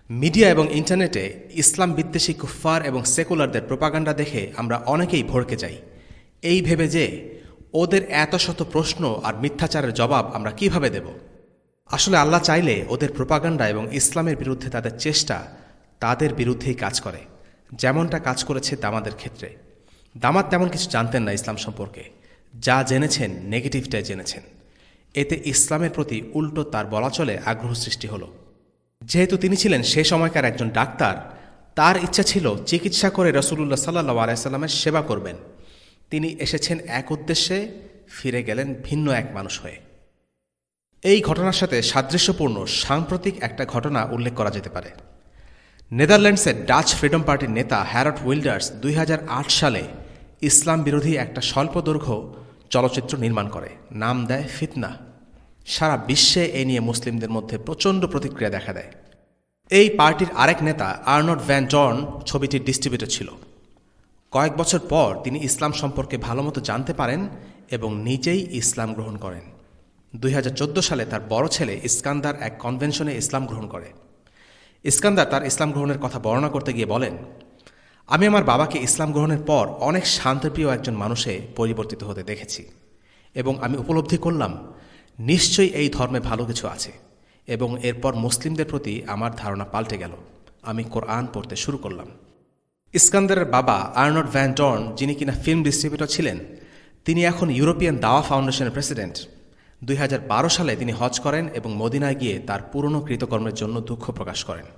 মিডিয়া এবং ইন্টারনেটে ইসলাম বিদ্বেষী কুফফার এবং সেকুলারদের প্রোপাগান্ডা দেখে আমরা অনেকেই ভড়কে যাই, এই ভেবে যে ওদের এত শত প্রশ্ন আর মিথ্যাচারের জবাব আমরা কিভাবে দেব। আসলে আল্লাহ চাইলে ওদের প্রোপাগান্ডা এবং ইসলামের বিরুদ্ধে তাদের চেষ্টা তাদের বিরুদ্ধেই কাজ করে, যেমনটা কাজ করেছে দামাদের ক্ষেত্রে। দামাদ তেমন কিছু জানতেন না ইসলাম সম্পর্কে, যা জেনেছেন নেগেটিভটাই জেনেছেন। এতে ইসলামের প্রতি উল্টো তার বলা চলে আগ্রহ সৃষ্টি হলো। যেহেতু তিনি ছিলেন সে সময়কার একজন ডাক্তার, তার ইচ্ছা ছিল চিকিৎসা করে রাসূলুল্লাহ সাল্লাল্লাহু আলাইহি সাল্লামের সেবা করবেন। তিনি এসেছেন এক উদ্দেশ্যে, ফিরে গেলেন ভিন্ন এক মানুষ হয়ে। এই ঘটনার সাথে সাদৃশ্যপূর্ণ সাম্প্রতিক একটা ঘটনা উল্লেখ করা যেতে পারে। নেদারল্যান্ডসের ডাচ ফ্রিডম পার্টির নেতা হ্যারল্ড উইল্ডার্স 2008 সালে ইসলাম বিরোধী একটা স্বল্পদৈর্ঘ্য চলচ্চিত্র নির্মাণ করে, নাম দেয় ফিতনা। সারা বিশ্বে এ নিয়ে মুসলিমদের মধ্যে প্রচণ্ড প্রতিক্রিয়া দেখা দেয়। এই পার্টির আরেক নেতা আর্নল্ড ভ্যান ডর্ন ছবিটির ডিস্ট্রিবিউটর ছিল। কয়েক বছর পর তিনি ইসলাম সম্পর্কে ভালোমতো জানতে পারেন এবং নিজেই ইসলাম গ্রহণ করেন। 2014 সালে তার বড় ছেলে ইস্কান্দার এক কনভেনশনে ইসলাম গ্রহণ করে। ইস্কান্দার তার ইসলাম গ্রহণের কথা বর্ণনা করতে গিয়ে বলেন, আমি আমার বাবাকে ইসলাম গ্রহণের পর অনেক শান্তিপ্রিয় একজন মানুষে পরিবর্তিত হতে দেখেছি এবং আমি উপলব্ধি করলাম নিশ্চয়ই এই ধর্মে ভালো কিছু আছে, এবং এরপর মুসলিমদের প্রতি আমার ধারণা পাল্টে গেল। আমি কোরআন পড়তে শুরু করলাম। ইস্কান্দারের বাবা আর্নল্ড ভ্যান ডর্ন, যিনি কিনা ফিল্ম ডিস্ট্রিবিউটর ছিলেন, তিনি এখন ইউরোপিয়ান দাওয়া ফাউন্ডেশনের প্রেসিডেন্ট। 2012 সালে তিনি হজ করেন এবং মদিনায় গিয়ে তার পুরনো কৃতকর্মের জন্য দুঃখ প্রকাশ করেন।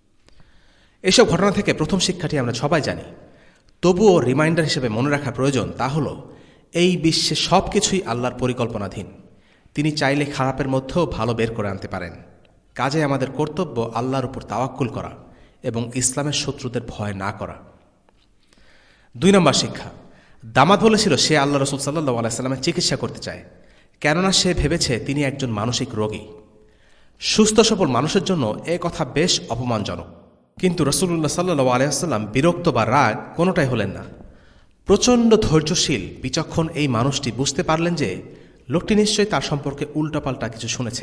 এসব ঘটনা থেকে প্রথম শিক্ষাটি আমরা সবাই জানি, তবুও রিমাইন্ডার হিসেবে মনে রাখা প্রয়োজন, তা হল এই বিশ্বে সব কিছুই আল্লাহর পরিকল্পনাধীন। তিনি চাইলে খারাপের মধ্যেও ভালো বের করে আনতে পারেন। কাজে আমাদের কর্তব্য আল্লাহর উপর তাওয়াক্কুল করা এবং ইসলামের শত্রুদের ভয় না করা। 2 নম্বর শিক্ষা, দামাদ বলেছিল সে আল্লাহ রাসূল সাল্লাল্লাহু আলাইহি সাল্লামের চিকিৎসা করতে চায়, কেননা সে ভেবেছে তিনি একজন মানসিক রোগী। সুস্থ সবল মানুষের জন্য এ কথা বেশ অপমানজনক। কিন্তু রাসূলুল্লাহ সাল্লাল্লাহু আলাইহি ওয়াসাল্লাম বিরক্ত বা রাগ কোনোটাই হলেন না। প্রচণ্ড ধৈর্যশীল বিচক্ষণ এই মানুষটি বুঝতে পারলেন যে লোকটি নিশ্চয়ই তার সম্পর্কে উল্টাপাল্টা কিছু শুনেছে।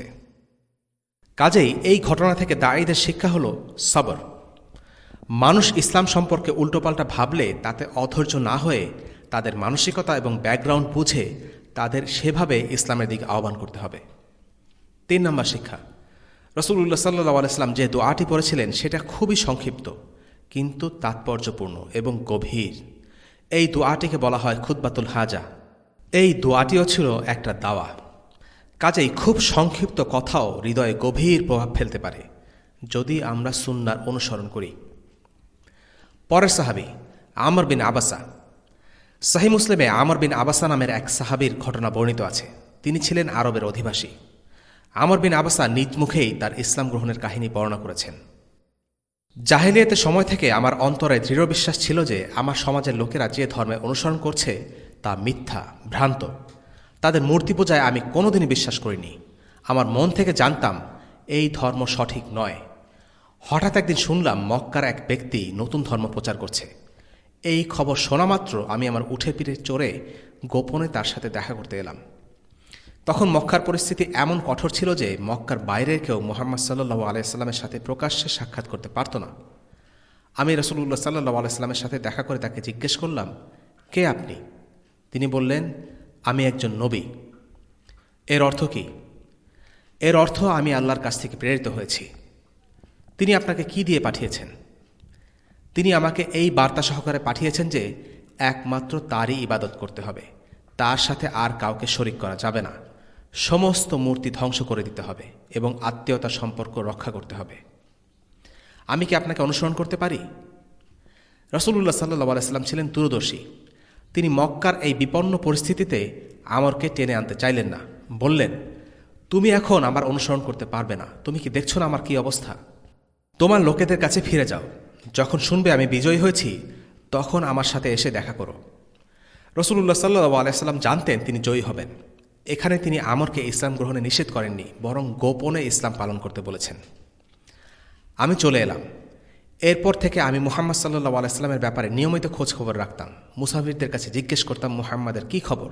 কাজেই এই ঘটনা থেকে দাঈদের শিক্ষা হল সবর। মানুষ ইসলাম সম্পর্কে উল্টোপাল্টা ভাবলে তাতে অধৈর্য না হয়ে তাদের মানসিকতা এবং ব্যাকগ্রাউন্ড বুঝে তাদের সেভাবে ইসলামের দিকে আহ্বান করতে হবে। 3 নম্বর শিক্ষা, রাসূলুল্লাহ সাল্লাল্লাহু আলাইহি ওয়াসাল্লাম যে দোয়াটি পড়েছিলেন সেটা খুবই সংক্ষিপ্ত কিন্তু তাৎপর্যপূর্ণ এবং গভীর। এই দোয়াটিকে বলা হয় খুতবাতুল হাজা। এই দোয়াটিও ছিল একটা দাওয়া। কাজেই খুব সংক্ষিপ্ত কথাও হৃদয়ে গভীর প্রভাব ফেলতে পারে যদি আমরা সুন্নাহর অনুসরণ করি। পরের সাহাবী আমর বিন আবাসা। সহিহ মুসলিমে আমর বিন আবাসা নামের এক সাহাবীর ঘটনা বর্ণিত আছে। তিনি ছিলেন আরবের অধিবাসী। আমর বিন আবাসা নিজ মুখেই তার ইসলাম গ্রহণের কাহিনী বর্ণনা করেছেন। জাহেলিয়াতের সময় থেকে আমার অন্তরে দৃঢ় বিশ্বাস ছিল যে আমার সমাজের লোকেরা যে ধর্মে অনুসরণ করছে তা মিথ্যা, ভ্রান্ত। তাদের মূর্তি পূজায় আমি কোনোদিনই বিশ্বাস করিনি। আমার মন থেকে জানতাম এই ধর্ম সঠিক নয়। হঠাৎ একদিন শুনলাম মক্কার এক ব্যক্তি নতুন ধর্ম প্রচার করছে। এই খবর শোনা মাত্র আমি আমার উঠে পিঠে চড়ে গোপনে তার সাথে দেখা করতে এলাম। তখন মক্কার পরিস্থিতি এমন কঠোর ছিল যে মক্কার বাইরের কেউ মুহাম্মদ সাল্লাল্লাহু আলাইহি সাল্লামের সাথে প্রকাশ্যে সাক্ষাৎ করতে পারত না। আমি রাসূলুল্লাহ সাল্লাল্লাহু আলাইহি সাল্লামের সাথে দেখা করে তাকে জিজ্ঞেস করলাম, কে আপনি? তিনি বললেন, আমি একজন নবী। এর অর্থ কি? এর অর্থ আমি আল্লাহর কাছ থেকে প্রেরিত হয়েছি। তিনি আপনাকে কি দিয়ে পাঠিয়েছেন? তিনি আমাকে এই বার্তা সহকারে পাঠিয়েছেন যে একমাত্র তারই ইবাদত করতে হবে, তার সাথে আর কাউকে শরিক করা যাবে না, সমস্ত মূর্তি ধ্বংস করে দিতে হবে এবং আত্মীয়তার সম্পর্ক রক্ষা করতে হবে। আমি কি আপনাকে অনুসরণ করতে পারি? রাসূলুল্লাহ সাল্লাল্লাহু আলাইহি সাল্লাম ছিলেন দূরদর্শী। তিনি মক্কার এই বিপন্ন পরিস্থিতিতে আমরকে টেনে আনতে চাইলেন না। বললেন, তুমি এখন আমার অনুসরণ করতে পারবে না। তুমি কি দেখছো না আমার কি অবস্থা? তোমার লোকেদের কাছে ফিরে যাও। যখন শুনবে আমি বিজয়ী হয়েছি তখন আমার সাথে এসে দেখা করো। রাসূলুল্লাহ সাল্লাল্লাহু আলাইহি সাল্লাম জানতেন তিনি জয়ী হবেন। এখানে তিনি আমরকে ইসলাম গ্রহণে নিষেধ করেননি, বরং গোপনে ইসলাম পালন করতে বলেছেন। আমি চলে এলাম। এরপর থেকে আমি মুহাম্মদ সাল্লাল্লাহু আলাইহি সাল্লামের ব্যাপারে নিয়মিত খোঁজ খবর রাখতাম। মুসাফিরদের কাছে জিজ্ঞেস করতাম মুহাম্মাদের কি খবর।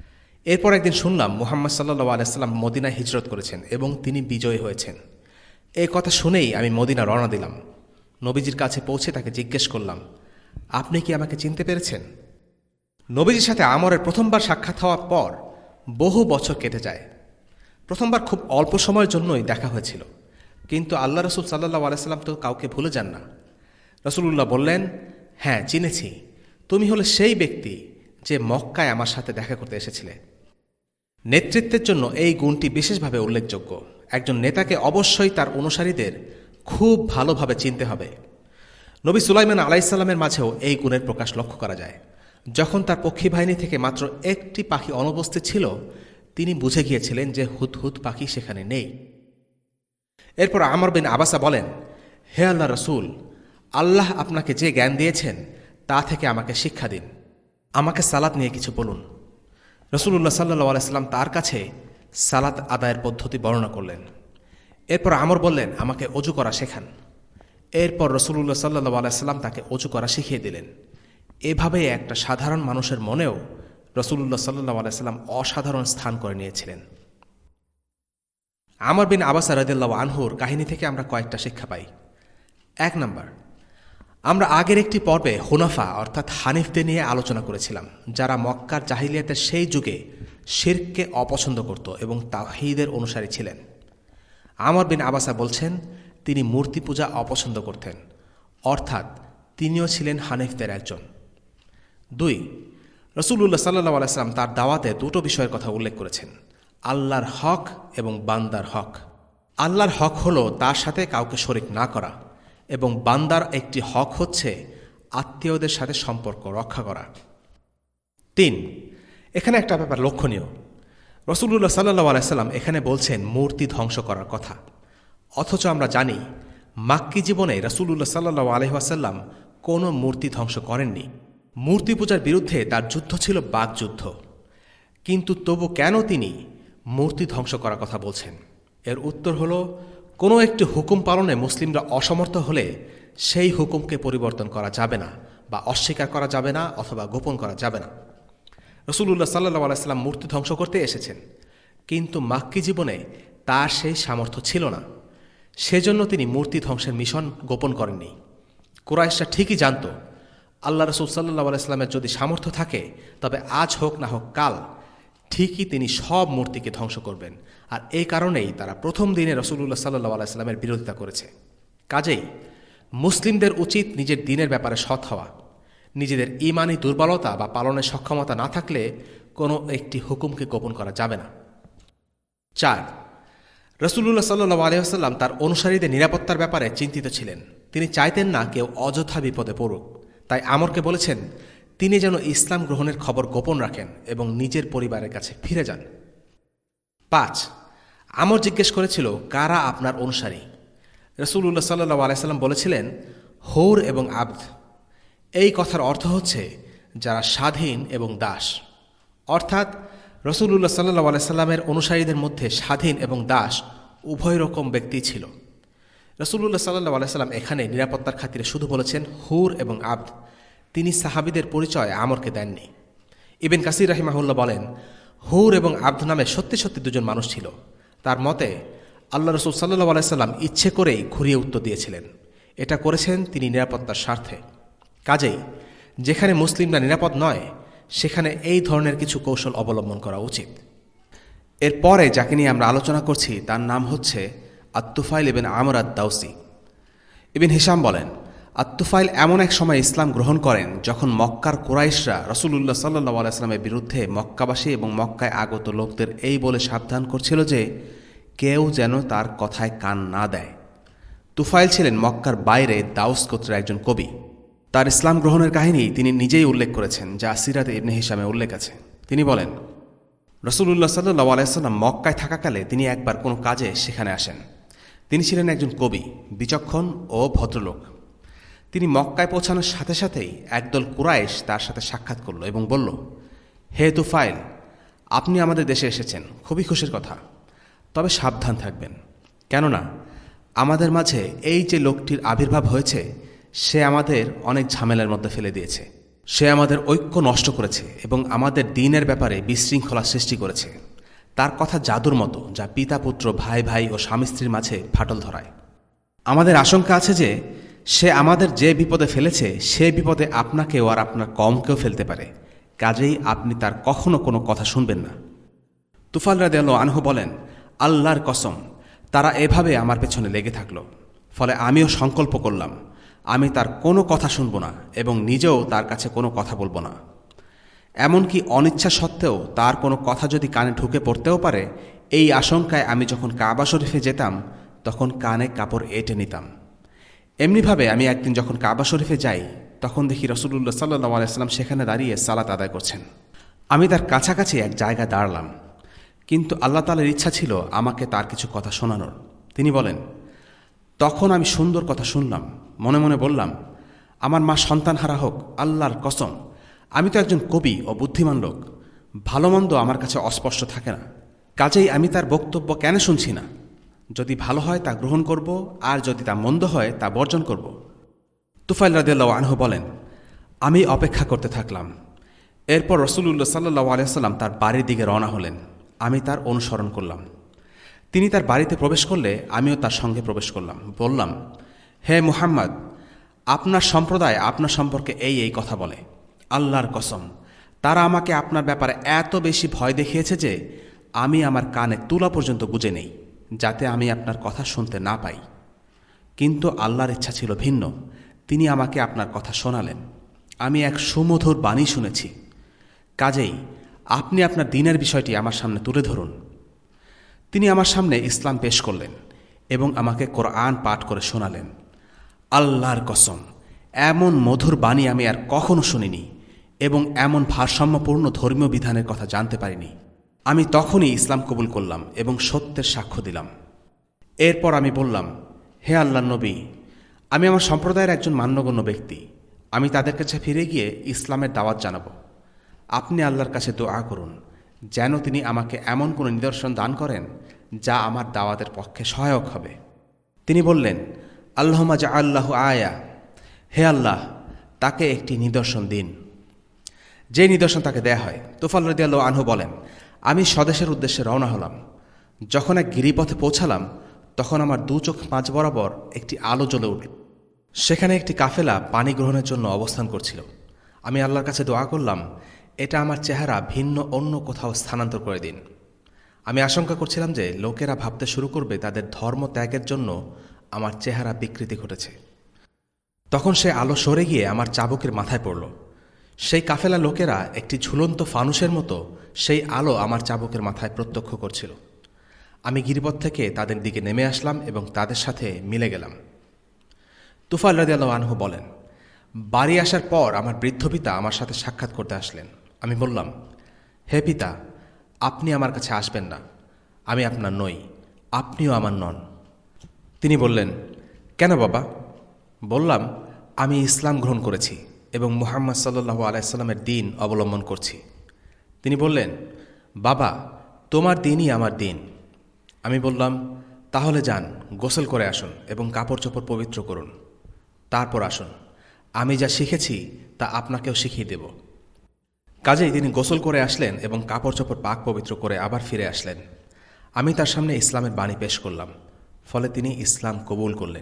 এরপর একদিন শুনলাম মুহাম্মদ সাল্লাল্লাহু আলাইহি সাল্লাম মদিনায় হিজরত করেছেন এবং তিনি বিজয়ী হয়েছেন। এই কথা শুনেই আমি মদিনা রওনা দিলাম। নবীজির কাছে পৌঁছে তাকে জিজ্ঞেস করলাম, আপনি কি আমাকে চিনতে পেরেছেন? নবীজির সাথে আমরের প্রথমবার সাক্ষাৎ হওয়ার পর বহু বছর কেটে যায়। প্রথমবার খুব অল্প সময়ের জন্যই দেখা হয়েছিল, কিন্তু আল্লাহ রসুল সাল্লাল্লাহু আলাইহি ওয়াসাল্লাম তো কাউকে ভুলে যান না। রসুলুল্লাহ বললেন, হ্যাঁ চিনেছি, তুমি হলে সেই ব্যক্তি যে মক্কায় আমার সাথে দেখা করতে এসেছিলে। নেতৃত্বের জন্য এই গুণটি বিশেষভাবে উল্লেখযোগ্য। একজন নেতাকে অবশ্যই তার অনুসারীদের খুব ভালোভাবে চিনতে হবে। নবী সুলাইমান আলাইহিসসালামের মাঝেও এই গুণের প্রকাশ লক্ষ্য করা যায়। যখন তার পক্ষী বাহিনী থেকে মাত্র একটি পাখি অনুপস্থিত ছিল, তিনি বুঝে গিয়েছিলেন যে হুদহুদ পাখি সেখানে নেই। এরপর আমর বিন আবাসা বলেন, হে আল্লাহ রসুল, আল্লাহ আপনাকে যে জ্ঞান দিয়েছেন তা থেকে আমাকে শিক্ষা দিন, আমাকে সালাত নিয়ে কিছু বলুন। রসুলুল্লাহ সাল্লাল্লাহু আলাইহি ওয়াসাল্লাম তার কাছে সালাত আদায়ের পদ্ধতি বর্ণনা করলেন। এরপর আমর বললেন, আমাকে অজু করা শেখান। এরপর রসুলুল্লাহ সাল্লাল্লাহু আলাইহি ওয়াসাল্লাম তাকে অজু করা শিখিয়ে দিলেন। এভাবে একটা সাধারণ মানুষের মনেও রসুলুল্লাহ সাল্লাল্লাহু আলাইহি ওয়াসাল্লাম অসাধারণ স্থান করে নিয়েছিলেন। আমর বিন আবাসা রাদিয়াল্লাহু আনহুর কাহিনী থেকে আমরা কয়েকটা শিক্ষা পাই। 1 নম্বর, আমরা আগের একটি পর্বে হুনাফা অর্থাৎ হানিফদের নিয়ে আলোচনা করেছিলাম, যারা মক্কার জাহিলিয়াতের সেই যুগে শিরককে অপছন্দ করত এবং তাওহীদের অনুসারী ছিলেন। আমর বিন আবাসা বলছেন, তিনি মূর্তি পূজা অপছন্দ করতেন, অর্থাৎ তিনিও ছিলেন হানিফদের একজন। 2, রসুলুল্লাহ সাল্লাল্লাহু আলাইহি ওয়াসাল্লাম তার দাওয়াতে দুটো বিষয়ের কথা উল্লেখ করেছেন, আল্লাহর হক এবং বান্দার হক। আল্লাহর হক হলো তার সাথে কাউকে শরিক না করা, এবং বান্দার একটি হক হচ্ছে আত্মীয়দের সাথে সম্পর্ক রক্ষা করা। 3, এখানে একটা ব্যাপার লক্ষণীয়। রসুলুল্লাহ সাল্লাল্লাহু আলাইহি ওয়াসাল্লাম এখানে বলছেন মূর্তি ধ্বংস করার কথা, অথচ আমরা জানি মাক্কি জীবনে রসুলুল্লাহ সাল্লাল্লাহু আলাইহি ওয়াসাল্লাম কোনো মূর্তি ধ্বংস করেননি। মূর্তি পূজার বিরুদ্ধে তার যুদ্ধ ছিল বাকযুদ্ধ, কিন্তু তবু কেন তিনি মূর্তি ধ্বংস করার কথা বলছেন? এর উত্তর হল, কোনো একটি হুকুম পালনে মুসলিমরা অসমর্থ হলে সেই হুকুমকে পরিবর্তন করা যাবে না, বা অস্বীকার করা যাবে না, অথবা গোপন করা যাবে না। রসুলুল্লাহ সাল্লাল্লাহু আলাইহি ওয়াসাল্লাম মূর্তি ধ্বংস করতে এসেছেন, কিন্তু মাক্কি জীবনে তার সেই সামর্থ্য ছিল না। সেজন্য তিনি মূর্তি ধ্বংসের মিশন গোপন করেননি। কুরাইশরা ঠিকই জানত, আল্লাহ রসুল সাল্লাল্লাহু আলাইহি ওয়াসাল্লামের যদি সামর্থ্য থাকে, তবে আজ হোক না হোক কাল ঠিকই তিনি সব মূর্তিকে ধ্বংস করবেন। আর এই কারণেই তারা প্রথম দিনে রসুলুল্লাহ সাল্লাল্লাহু আলাইহি ওয়াসাল্লামের বিরোধিতা করেছে। কাজেই মুসলিমদের উচিত নিজের দ্বীনের ব্যাপারে সৎ হওয়া। নিজেদের ঈমানি দুর্বলতা বা পালনের সক্ষমতা না থাকলে কোনো একটি হুকুমকে গোপন করা যাবে না। 4, রসুলুল্লাহ সাল্লাল্লাহু আলাইহি ওয়াসাল্লাম তার অনুসারীদের নিরাপত্তার ব্যাপারে চিন্তিত ছিলেন। তিনি চাইতেন না কেউ অযথা বিপদে পড়ুক, তাই আমরকে বলেছেন তিনি যেন ইসলাম গ্রহণের খবর গোপন রাখেন এবং নিজের পরিবারের কাছে ফিরে যান। 5, আমর জিজ্ঞেস করেছিল, কারা আপনার অনুসারী? রসুলুল্লাহ সাল্লাল্লাহু আলাইহি ওয়াসাল্লাম বলেছিলেন, হুর এবং আবদ। এই কথার অর্থ হচ্ছে যারা স্বাধীন এবং দাস। অর্থাৎ রসুলুল্লাহ সাল্লাল্লাহু আলাইহি ওয়াসাল্লামের অনুসারীদের মধ্যে স্বাধীন এবং দাস উভয় রকম ব্যক্তি ছিল। রসুলুল্লাহ সাল্লাল্লাহু আলাইহি ওয়াসাল্লাম এখানে নিরাপত্তার খাতিরে শুধু বলেছেন হুর এবং আবদ। তিনি সাহাবীদের পরিচয় আমরকে দেননি। ইবনে কাসির রাহিমাহুল্লাহ বলেন, হুর এবং আবদ নামে সত্যি সত্যি দুজন মানুষ ছিল। তার মতে আল্লাহ রসুল সাল্লাল্লাহু আলাইহি ওয়াসাল্লাম ইচ্ছে করেই ঘুরিয়ে উত্তর দিয়েছিলেন। এটা করেছেন তিনি নিরাপত্তার স্বার্থে। কাজেই যেখানে মুসলিমরা নিরাপদ নয়, সেখানে এই ধরনের কিছু কৌশল অবলম্বন করা উচিত। এরপরে যাকে নিয়ে আমরা আলোচনা করছি তার নাম হচ্ছে আত-তুফাইল ইবনে আমর আদ-দাওসি। ইবনে হিশাম বলেন, আত-তুফাইল এমন এক সময় ইসলাম গ্রহণ করেন যখন মক্কার কুরাইশরা রসুলুল্লাহ সাল্লাল্লাহু আলাইহি ওয়াসাল্লামের বিরুদ্ধে মক্কাবাসী এবং মক্কায় আগত লোকদের এই বলে সাবধান করছিল যে কেউ যেন তার কথায় কান না দেয়। তুফাইল ছিলেন মক্কার বাইরে দাউস গোত্রের একজন কবি। তার ইসলাম গ্রহণের কাহিনী তিনি নিজেই উল্লেখ করেছেন, যা সিরাতে ইবনে হিশামে উল্লেখ আছে। তিনি বলেন, রসুলুল্লাহ সাল্লাল্লাহু আলাইহি ওয়াসাল্লাম মক্কায় থাকাকালে তিনি একবার কোনো কাজে সেখানে আসেন। তিনি ছিলেন একজন কবি, বিচক্ষণ ও ভদ্রলোক। তিনি মক্কায় পৌঁছানোর সাথে সাথেই একদল কুরাইশ তার সাথে সাক্ষাৎ করল এবং বলল, হে তুফাইল, আপনি আমাদের দেশে এসেছেন, খুবই খুশির কথা। তবে সাবধান থাকবেন, কেননা আমাদের মাঝে এই যে লোকটির আবির্ভাব হয়েছে সে আমাদের অনেক ঝামেলার মধ্যে ফেলে দিয়েছে। সে আমাদের ঐক্য নষ্ট করেছে এবং আমাদের দ্বীনের ব্যাপারে বিশৃঙ্খলা সৃষ্টি করেছে। তার কথা জাদুর মতো, যা পিতা পুত্র, ভাই ভাই ও স্বামী স্ত্রীর মাঝে ফাটল ধরায়। আমাদের আশঙ্কা আছে যে সে আমাদের যে বিপদে ফেলেছে সে বিপদে আপনাকেও আর আপনার কওমকেও ফেলতে পারে, কাজেই আপনি তার কখনো কোনো কথা শুনবেন না। তুফাল রাদিয়াল্লাহু আনহু বলেন, আল্লাহর কসম, তারা এভাবে আমার পেছনে লেগে থাকলো। ফলে আমিও সংকল্প করলাম আমি তার কোনো কথা শুনব না এবং নিজেও তার কাছে কোনো কথা বলবো না। এমনকি অনিচ্ছা সত্ত্বেও তার কোনো কথা যদি কানে ঢুকে পড়তেও পারে, এই আশঙ্কায় আমি যখন কাবা শরীফে যেতাম তখন কানে কাপড় এঁটে নিতাম। এমনিভাবে আমি একদিন যখন কাবা শরীফে যাই তখন দেখি রাসূলুল্লাহ সাল্লাল্লাহু আলাইহি ওয়াসাল্লাম সেখানে দাঁড়িয়ে সালাত আদায় করছেন। আমি তার কাছাকাছি এক জায়গায় দাঁড়ালাম, কিন্তু আল্লাহ তাআলার ইচ্ছা ছিল আমাকে তার কিছু কথা শোনানোর। তিনি বলেন, তখন আমি সুন্দর কথা শুনলাম, মনে মনে বললাম, আমার মা সন্তানহারা হোক, আল্লাহর কসম, আমি তো একজন কবি ও বুদ্ধিমান লোক, ভালো মন্দ আমার কাছে অস্পষ্ট থাকে না, কাজেই আমি তার বক্তব্য কেন শুনছি না? যদি ভালো হয় তা গ্রহণ করব, আর যদি তা মন্দ হয় তা বর্জন করব। তুফাইল রাদিয়াল্লাহু আনহু বলেন, আমি অপেক্ষা করতে থাকলাম। এরপর রাসূলুল্লাহ সাল্লাল্লাহু আলাইহি ওয়াসাল্লাম তার বাড়ির দিকে রওনা হলেন। আমি তার অনুসরণ করলাম। তিনি তার বাড়িতে প্রবেশ করলে আমিও তার সঙ্গে প্রবেশ করলাম। বললাম, হে মুহাম্মদ, আপনার সম্প্রদায় আপনার সম্পর্কে এই কথা বলে। আল্লাহর কসম, তারা আমাকে আপনার ব্যাপারে এত বেশি ভয় দেখিয়েছে যে আমি আমার কানে তুলা পর্যন্ত গুজে নেই, যাতে আমি আপনার কথা শুনতে না পাই। কিন্তু আল্লাহর ইচ্ছা ছিল ভিন্ন। তিনি আমাকে আপনার কথা শোনালেন। আমি এক সুমধুর বাণী শুনেছি। কাজেই আপনি আপনার দ্বীনের বিষয়টি আমার সামনে তুলে ধরুন। তিনি আমার সামনে ইসলাম পেশ করলেন এবং আমাকে কোরআন পাঠ করে শোনালেন। আল্লাহর কসম, এমন মধুর বাণী আমি আর কখনো শুনিনি এবং এমন ভারসাম্যপূর্ণ ধর্মীয় বিধানের কথা জানতে পারিনি। আমি তখনই ইসলাম কবুল করলাম এবং সত্যের সাক্ষ্য দিলাম। এরপর আমি বললাম, হে আল্লাহর নবী, আমি আমার সম্প্রদায়ের একজন মান্যগণ্য ব্যক্তি। আমি তাদের কাছে ফিরে গিয়ে ইসলামের দাওয়াত জানাব। আপনি আল্লাহর কাছে দোয়া করুন যেন তিনি আমাকে এমন কোনো নিদর্শন দান করেন যা আমার দাওয়াতের পক্ষে সহায়ক হবে। তিনি বললেন, আল্লাহুম্মা জাআল্লাহু আয়া, হে আল্লাহ, তাকে একটি নিদর্শন দিন। যে নিদর্শন তাকে দেয়া হয়। তুফাল রাদিয়াল্লাহু আনহু বলেন, আমি স্বদেশের উদ্দেশ্যে রওনা হলাম। যখন এক গিরিপথে পৌঁছালাম তখন আমার দু চোখ মাঝ বরাবর একটি আলো জ্বলে উঠল। সেখানে একটি কাফেলা পানি গ্রহণের জন্য অবস্থান করছিল। আমি আল্লাহর কাছে দোয়া করলাম, এটা আমার চেহারা ভিন্ন অন্য কোথাও স্থানান্তর করে দিন। আমি আশঙ্কা করছিলাম যে লোকেরা ভাবতে শুরু করবে তাদের ধর্ম ত্যাগের জন্য আমার চেহারা বিকৃতি ঘটেছে। তখন সে আলো সরে গিয়ে আমার চাবুকের মাথায় পড়ল। সেই কাফেলা লোকেরা একটি ঝুলন্ত ফানুসের মতো সেই আলো আমার চাবুকের মাথায় প্রত্যক্ষ করছিল। আমি গিরিপথ থেকে তাদের দিকে নেমে আসলাম এবং তাদের সাথে মিলে গেলাম। তুফাইল রাদিয়াল্লাহু আনহু বলেন, বাড়ি আসার পর আমার বৃদ্ধ পিতা আমার সাথে সাক্ষাৎ করতে আসলেন। আমি বললাম, হে পিতা, আপনি আমার কাছে আসবেন না। আমি আপনার নই, আপনিও আমার নন। তিনি বললেন, কেন বাবা? বললাম, আমি ইসলাম গ্রহণ করেছি এবং মুহাম্মদ সাল্লাল্লাহু আলাইহি ওয়াসাল্লামের দ্বীন অবলম্বন করছি। তিনি বললেন, বাবা, তোমার দ্বীনই আমার দ্বীন। আমি বললাম, তাহলে যান, গোসল করে আসুন এবং কাপড় চোপড় পবিত্র করুন, তারপর আসুন, আমি যা শিখেছি তা আপনাকেও শিখিয়ে দেব। কাজেই তিনি গোসল করে আসলেন এবং কাপড় চোপড় পাক পবিত্র করে আবার ফিরে আসলেন। আমি তার সামনে ইসলামের বাণী পেশ করলাম, ফলে তিনি ইসলাম কবুল করলেন।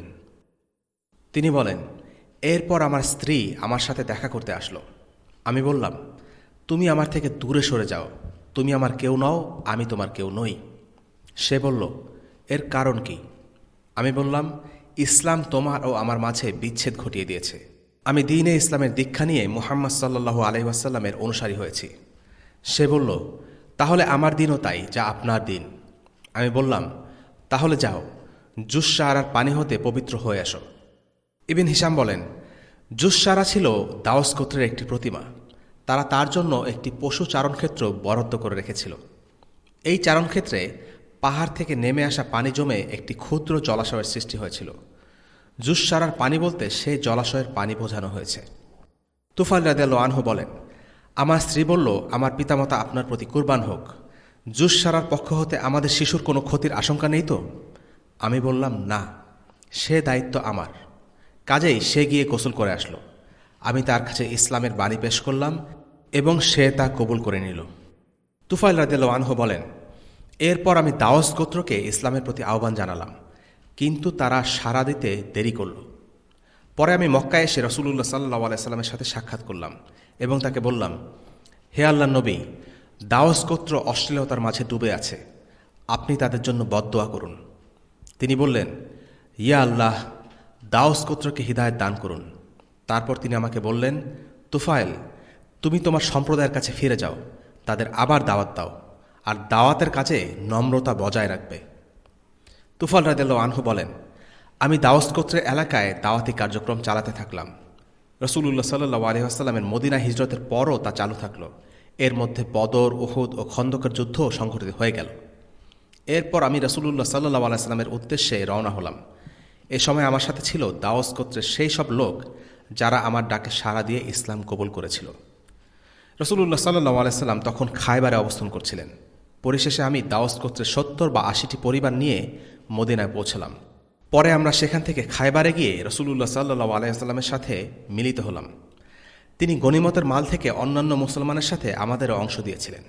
তিনি বলেন, এরপর আমার স্ত্রী আমার সাথে দেখা করতে আসলো। আমি বললাম, তুমি আমার থেকে দূরে সরে যাও, তুমি আমার কেউ নও, আমি তোমার কেউ নই। সে বলল, এর কারণ কি? আমি বললাম, ইসলাম তোমার ও আমার মাঝে বিচ্ছেদ ঘটিয়ে দিয়েছে। আমি দ্বীনে ইসলামের দীক্ষা নিয়ে মুহাম্মদ সাল্লাল্লাহু আলাইহি ওয়াসাল্লামের অনুসারী হয়েছি। সে বলল, তাহলে আমার দিনও তাই যা আপনার দিন। আমি বললাম, তাহলে যাও, জুসসারার পানি হতে পবিত্র হয়ে আসো। ইবন হিশাম বলেন, জুসসারা ছিল দাওস গোত্রের একটি প্রতিমা। তারা তার জন্য একটি পশু চারণক্ষেত্র বরাদ্দ করে রেখেছিল। এই চারণক্ষেত্রে পাহাড় থেকে নেমে আসা পানি জমে একটি ক্ষুদ্র জলাশয়ের সৃষ্টি হয়েছিল। জুসসারার পানি বলতে সেই জলাশয়ের পানি বোঝানো হয়েছে। তুফাইল রাদিয়াল্লাহু আনহু বলেন, আমার স্ত্রী বলল, আমার পিতামাতা আপনার প্রতি কুরবান হোক, জুসসারার পক্ষ হতে আমাদের শিশুর কোনো ক্ষতির আশঙ্কা নেই তো? আমি বললাম, না, সে দায়িত্ব আমার। কাজেই সে গিয়ে গোসল করে আসলো। আমি তার কাছে ইসলামের বাণী পেশ করলাম এবং সে তা কবুল করে নিল। তুফাইল রাদিয়াল্লাহু আনহু বলেন, এরপর আমি দাওস গোত্রকে ইসলামের প্রতি আহ্বান জানালাম। কিন্তু তারা সাড়া দিতে দেরি করল। পরে আমি মক্কায় এসে রাসূলুল্লাহ সাল্লাল্লাহু আলাইহি সাল্লামের সাথে সাক্ষাৎ করলাম এবং তাকে বললাম, হে আল্লাহর নবী, দাওস গোত্র অশ্লীলতার মাঝে ডুবে আছে, আপনি তাদের জন্য বদদোয়া করুন। তিনি বললেন, ইয়া আল্লাহ, দাওস গোত্রকে হিদায়াত দান করুন। তারপর তিনি আমাকে বললেন, তুফাইল, তুমি তোমার সম্প্রদায়ের কাছে ফিরে যাও, তাদের আবার দাওয়াত দাও, আর দাওয়াতের কাজে নম্রতা বজায় রাখবে। তুফাইল রাদিয়াল্লাহু আনহু বলেন, আমি দাওস গোত্রের এলাকায় দাওয়াতি কার্যক্রম চালাতে থাকলাম। রাসূলুল্লাহ সাল্লাল্লাহু আলাইহি ওয়াসাল্লামের মদিনা হিজরতের পরও তা চালু থাকল। এর মধ্যে বদর, উহুদ ও খন্দকের যুদ্ধও সংঘটিত হয়ে গেল। এরপর আমি রাসূলুল্লাহ সাল্লাল্লাহু আলাইহি ওয়াসাল্লামের উদ্দেশ্যে রওনা হলাম। এ সময় আমার সাথে ছিল দাওস গোত্রের সেই সব লোক যারা আমার ডাকে সাড়া দিয়ে ইসলাম কবুল করেছিল। রাসূলুল্লাহ সাল্লাল্লাহু আলাইহি ওয়াসাল্লাম তখন খায়বারে অবস্থান করছিলেন। পরিশেষে আমি দাওস গোত্রের ৭০ বা ৮০টি পরিবার নিয়ে মদিনায় পৌঁছলাম। পরে আমরা সেখান থেকে খায়বারে গিয়ে রাসূলুল্লাহ সাল্লাল্লাহু আলাইহি ওয়াসাল্লামের সাথে মিলিত হলাম। তিনি গনিমতের মাল থেকে অন্যান্য মুসলমানের সাথে আমাদেরও অংশ দিয়েছিলেন।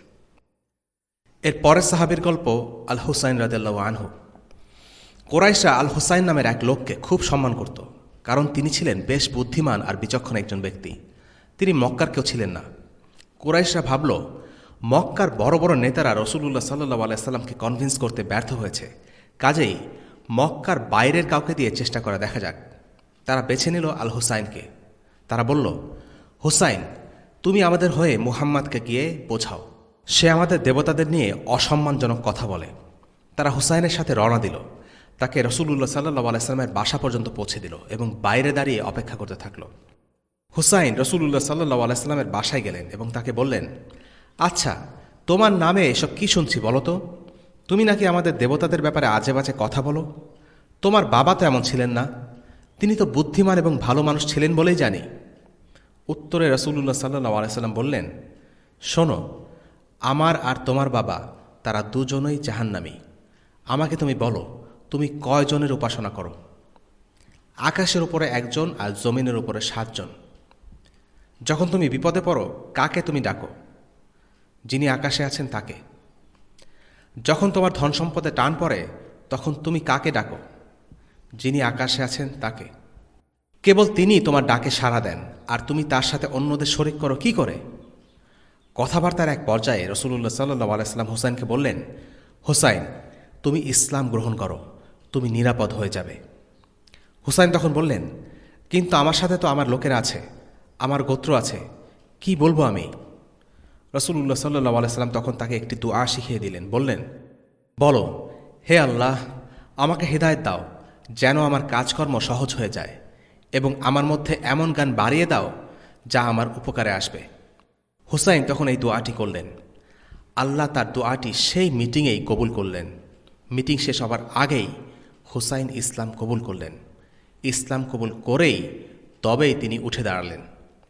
এর পরের সাহাবীর গল্প আল হুসাইন রাদিয়াল্লাহু আনহু। কুরাইশরা আল হুসাইন নামের এক লোককে খুব সম্মান করত, কারণ তিনি ছিলেন বেশ বুদ্ধিমান আর বিচক্ষণ একজন ব্যক্তি। তিনি মক্কার কেউ ছিলেন না। কুরাইশরা ভাবল, মক্কার বড় বড় নেতারা রাসূলুল্লাহ সাল্লাল্লাহু আলাইহি ওয়াসাল্লামকে কনভিন্স করতে ব্যর্থ হয়েছে, কাজেই মক্কার বাইরের কাউকে দিয়ে চেষ্টা করে দেখা যাক। তারা বেছে নিল আল হুসাইনকে। তারা বলল, হুসাইন, তুমি আমাদের হয়ে মুহাম্মাদকে গিয়ে বোঝাও, সে আমাদের দেবতাদের নিয়ে অসম্মানজনক কথা বলে। তারা হুসাইনের সাথে রওনা দিল, তাকে রাসূলুল্লাহ সাল্লাল্লাহু আলাইহি ওয়াসাল্লামের বাসা পর্যন্ত পৌঁছে দিল এবং বাইরে দাঁড়িয়ে অপেক্ষা করতে থাকল। হুসাইন রাসূলুল্লাহ সাল্লাল্লাহু আলাইহি ওয়াসাল্লামের বাসায় গেলেন এবং তাকে বললেন, আচ্ছা, তোমার নামে এসব কি শুনছি বলো তো? তুমি নাকি আমাদের দেবতাদের ব্যাপারে আজে বাজে কথা বলো। তোমার বাবা তো এমন ছিলেন না, তিনি তো বুদ্ধিমান এবং ভালো মানুষ ছিলেন বলেই জানি। উত্তরে রাসূলুল্লাহ সাল্লাল্লাহু আলাইহি ওয়াসাল্লাম বললেন, শোনো, আমার আর তোমার বাবা তারা দুজনই জাহান্নামী। আমাকে তুমি বলো, তুমি কয়জনের উপাসনা করো? আকাশের উপরে একজন আর জমিনের উপরে ৭ জন। যখন তুমি বিপদে পড়ো, কাকে তুমি ডাকো? যিনি আকাশে আছেন তাকে। যখন তোমার ধন সম্পদে টান পড়ে, তখন তুমি কাকে ডাকো? যিনি আকাশে আছেন তাকে। কেবল তিনি তোমার ডাকে সাড়া দেন, আর তুমি তার সাথে অন্যদের শরিক করো কি করে? কথাবার্তার এক পর্যায়ে রাসূলুল্লাহ সাল্লাল্লাহু আলাইহি ওয়াসাল্লাম হুসাইনকে বললেন, হুসাইন, তুমি ইসলাম গ্রহণ করো, তুমি নিরাপদ হয়ে যাবে। হুসাইন তখন বললেন, কিন্তু আমার সাথে তো আমার লোকেরা আছে, আমার গোত্র আছে, কি বলবো আমি? রাসূলুল্লাহ সাল্লাল্লাহু আলাইহি ওয়াসাল্লাম তখন তাকে একটি দোয়া শিখিয়ে দিলেন। বললেন, বলো, হে আল্লাহ, আমাকে হেদায়েত দাও যেন আমার কাজকর্ম সহজ হয়ে যায়, এবং আমার মধ্যে এমন জ্ঞান বাড়িয়ে দাও যা আমার উপকারে আসবে। হুসাইন তখন এই দোয়াটি করলেন। আল্লাহ তার দোয়াটি সেই মিটিংয়েই কবুল করলেন। মিটিং শেষ হবার আগেই হুসাইন ইসলাম কবুল করলেন। ইসলাম কবুল করেই তবেই তিনি উঠে দাঁড়ালেন।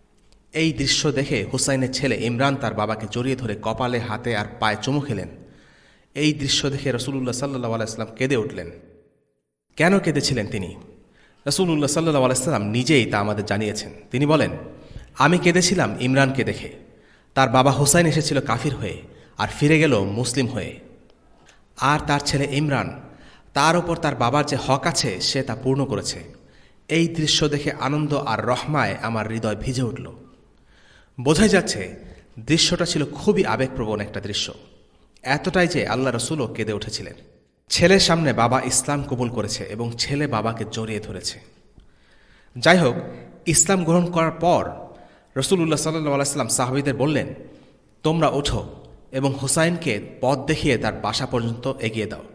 এই দৃশ্য দেখে হুসাইনের ছেলে ইমরান তার বাবাকে জড়িয়ে ধরে কপালে, হাতে আর পায়ে চুমু খেলেন। এই দৃশ্য দেখে রাসূলুল্লাহ সাল্লাল্লাহু আলাইহি ওয়াসাল্লাম কেঁদে উঠলেন। কেন কেঁদেছিলেন তিনি? রাসূলুল্লাহ সাল্লাল্লাহু আলাইহি ওয়াসাল্লাম নিজেই তা আমাদের জানিয়েছেন। তিনি বলেন, আমি কেঁদেছিলাম ইমরানকে দেখে। তার বাবা হুসাইন এসেছিল কাফির হয়ে আর ফিরে গেল মুসলিম হয়ে। আর তার ছেলে ইমরান, তার ওপর তার বাবার যে হক আছে সে তা পূর্ণ করেছে। এই দৃশ্য দেখে আনন্দ আর রহমায় আমার হৃদয় ভিজে উঠল। বোঝাই যাচ্ছে দৃশ্যটা ছিল খুবই আবেগপ্রবণ একটা দৃশ্য, এতটাই যে আল্লাহ রাসূলও কেঁদে উঠেছিলেন। ছেলের সামনে বাবা ইসলাম কবুল করেছে এবং ছেলে বাবাকে জড়িয়ে ধরেছে। যাই হোক, ইসলাম গ্রহণ করার পর রাসূলুল্লাহ সাল্লাল্লাহু আলাইহি ওয়াসাল্লাম সাহাবীদের বললেন, তোমরা ওঠো এবং হুসাইনকে পথ দেখিয়ে তার বাসা পর্যন্ত এগিয়ে দাও।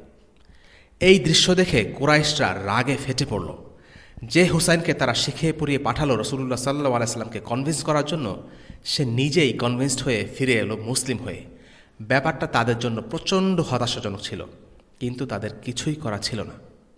এই দৃশ্য দেখে কুরাইশরা রাগে ফেটে পড়ল। যে হুসাইনকে তারা শিখিয়ে পড়িয়ে পাঠালো রাসূলুল্লাহ সাল্লাল্লাহু আলাইহি ওয়াসাল্লামকে কনভিন্স করার জন্য, সে নিজেই কনভিন্সড হয়ে ফিরে এলো মুসলিম হয়ে। ব্যাপারটা তাদের জন্য প্রচণ্ড হতাশাজনক ছিল, কিন্তু তাদের কিছুই করা ছিল না।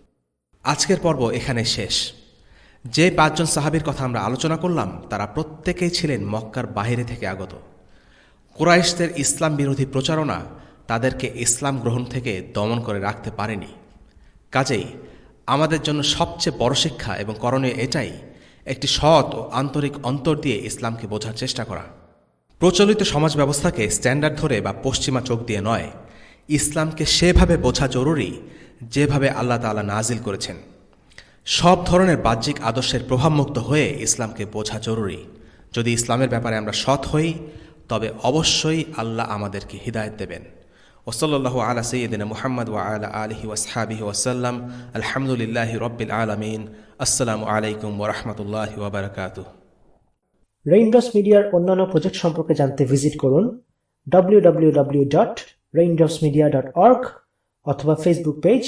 আজকের পর্ব এখানে শেষ। যে ৫ জন সাহাবীর কথা আমরা আলোচনা করলাম, তারা প্রত্যেকেই ছিলেন মক্কার বাইরে থেকে আগত। কুরাইশদের ইসলাম বিরোধী প্রচারণা তাদেরকে ইসলাম গ্রহণ থেকে দমন করে রাখতে পারেনি। কাজেই আমাদের জন্য সবচেয়ে বড় শিক্ষা এবং করণীয় এটাই, একটি সৎ ও আন্তরিক অন্তর দিয়ে ইসলামকে বোঝার চেষ্টা করা। প্রচলিত সমাজ ব্যবস্থাকে স্ট্যান্ডার্ড ধরে বা পশ্চিমা চোখ দিয়ে নয়, ইসলামকে সেভাবে বোঝা জরুরি যেভাবে আল্লাহ তাআলা নাজিল করেছেন। সব ধরনের বাহ্যিক আদর্শের প্রভাবমুক্ত হয়ে ইসলামকে বোঝা জরুরি। যদি ইসলামের ব্যাপারে আমরা সৎ হই তবে অবশ্যই আল্লাহ আমাদেরকে হিদায়াত দেবেন। ওসল্লাল্লাহু আলা সাইয়্যিদিনা মুহাম্মদ ওয়া আলা আলিহি ওয়াসহাবিহি ওয়াসাল্লাম। আলহামদুলিল্লাহি রাব্বিল আলামিন। আসসালামু আলাইকুম ওয়া রাহমাতুল্লাহি ওয়া বারাকাতুহু। রেইনড্রপস মিডিয়ার অন্যান্য প্রজেক্ট সম্পর্কে জানতে ভিজিট করুন www.raindropsmedia.org অথবা ফেসবুক পেজ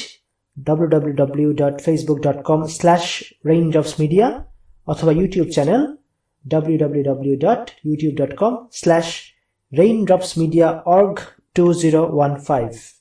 www.facebook.com/raindropsmedia অথবা ইউটিউব চ্যানেল www.youtube.com/raindropsmediaorg2015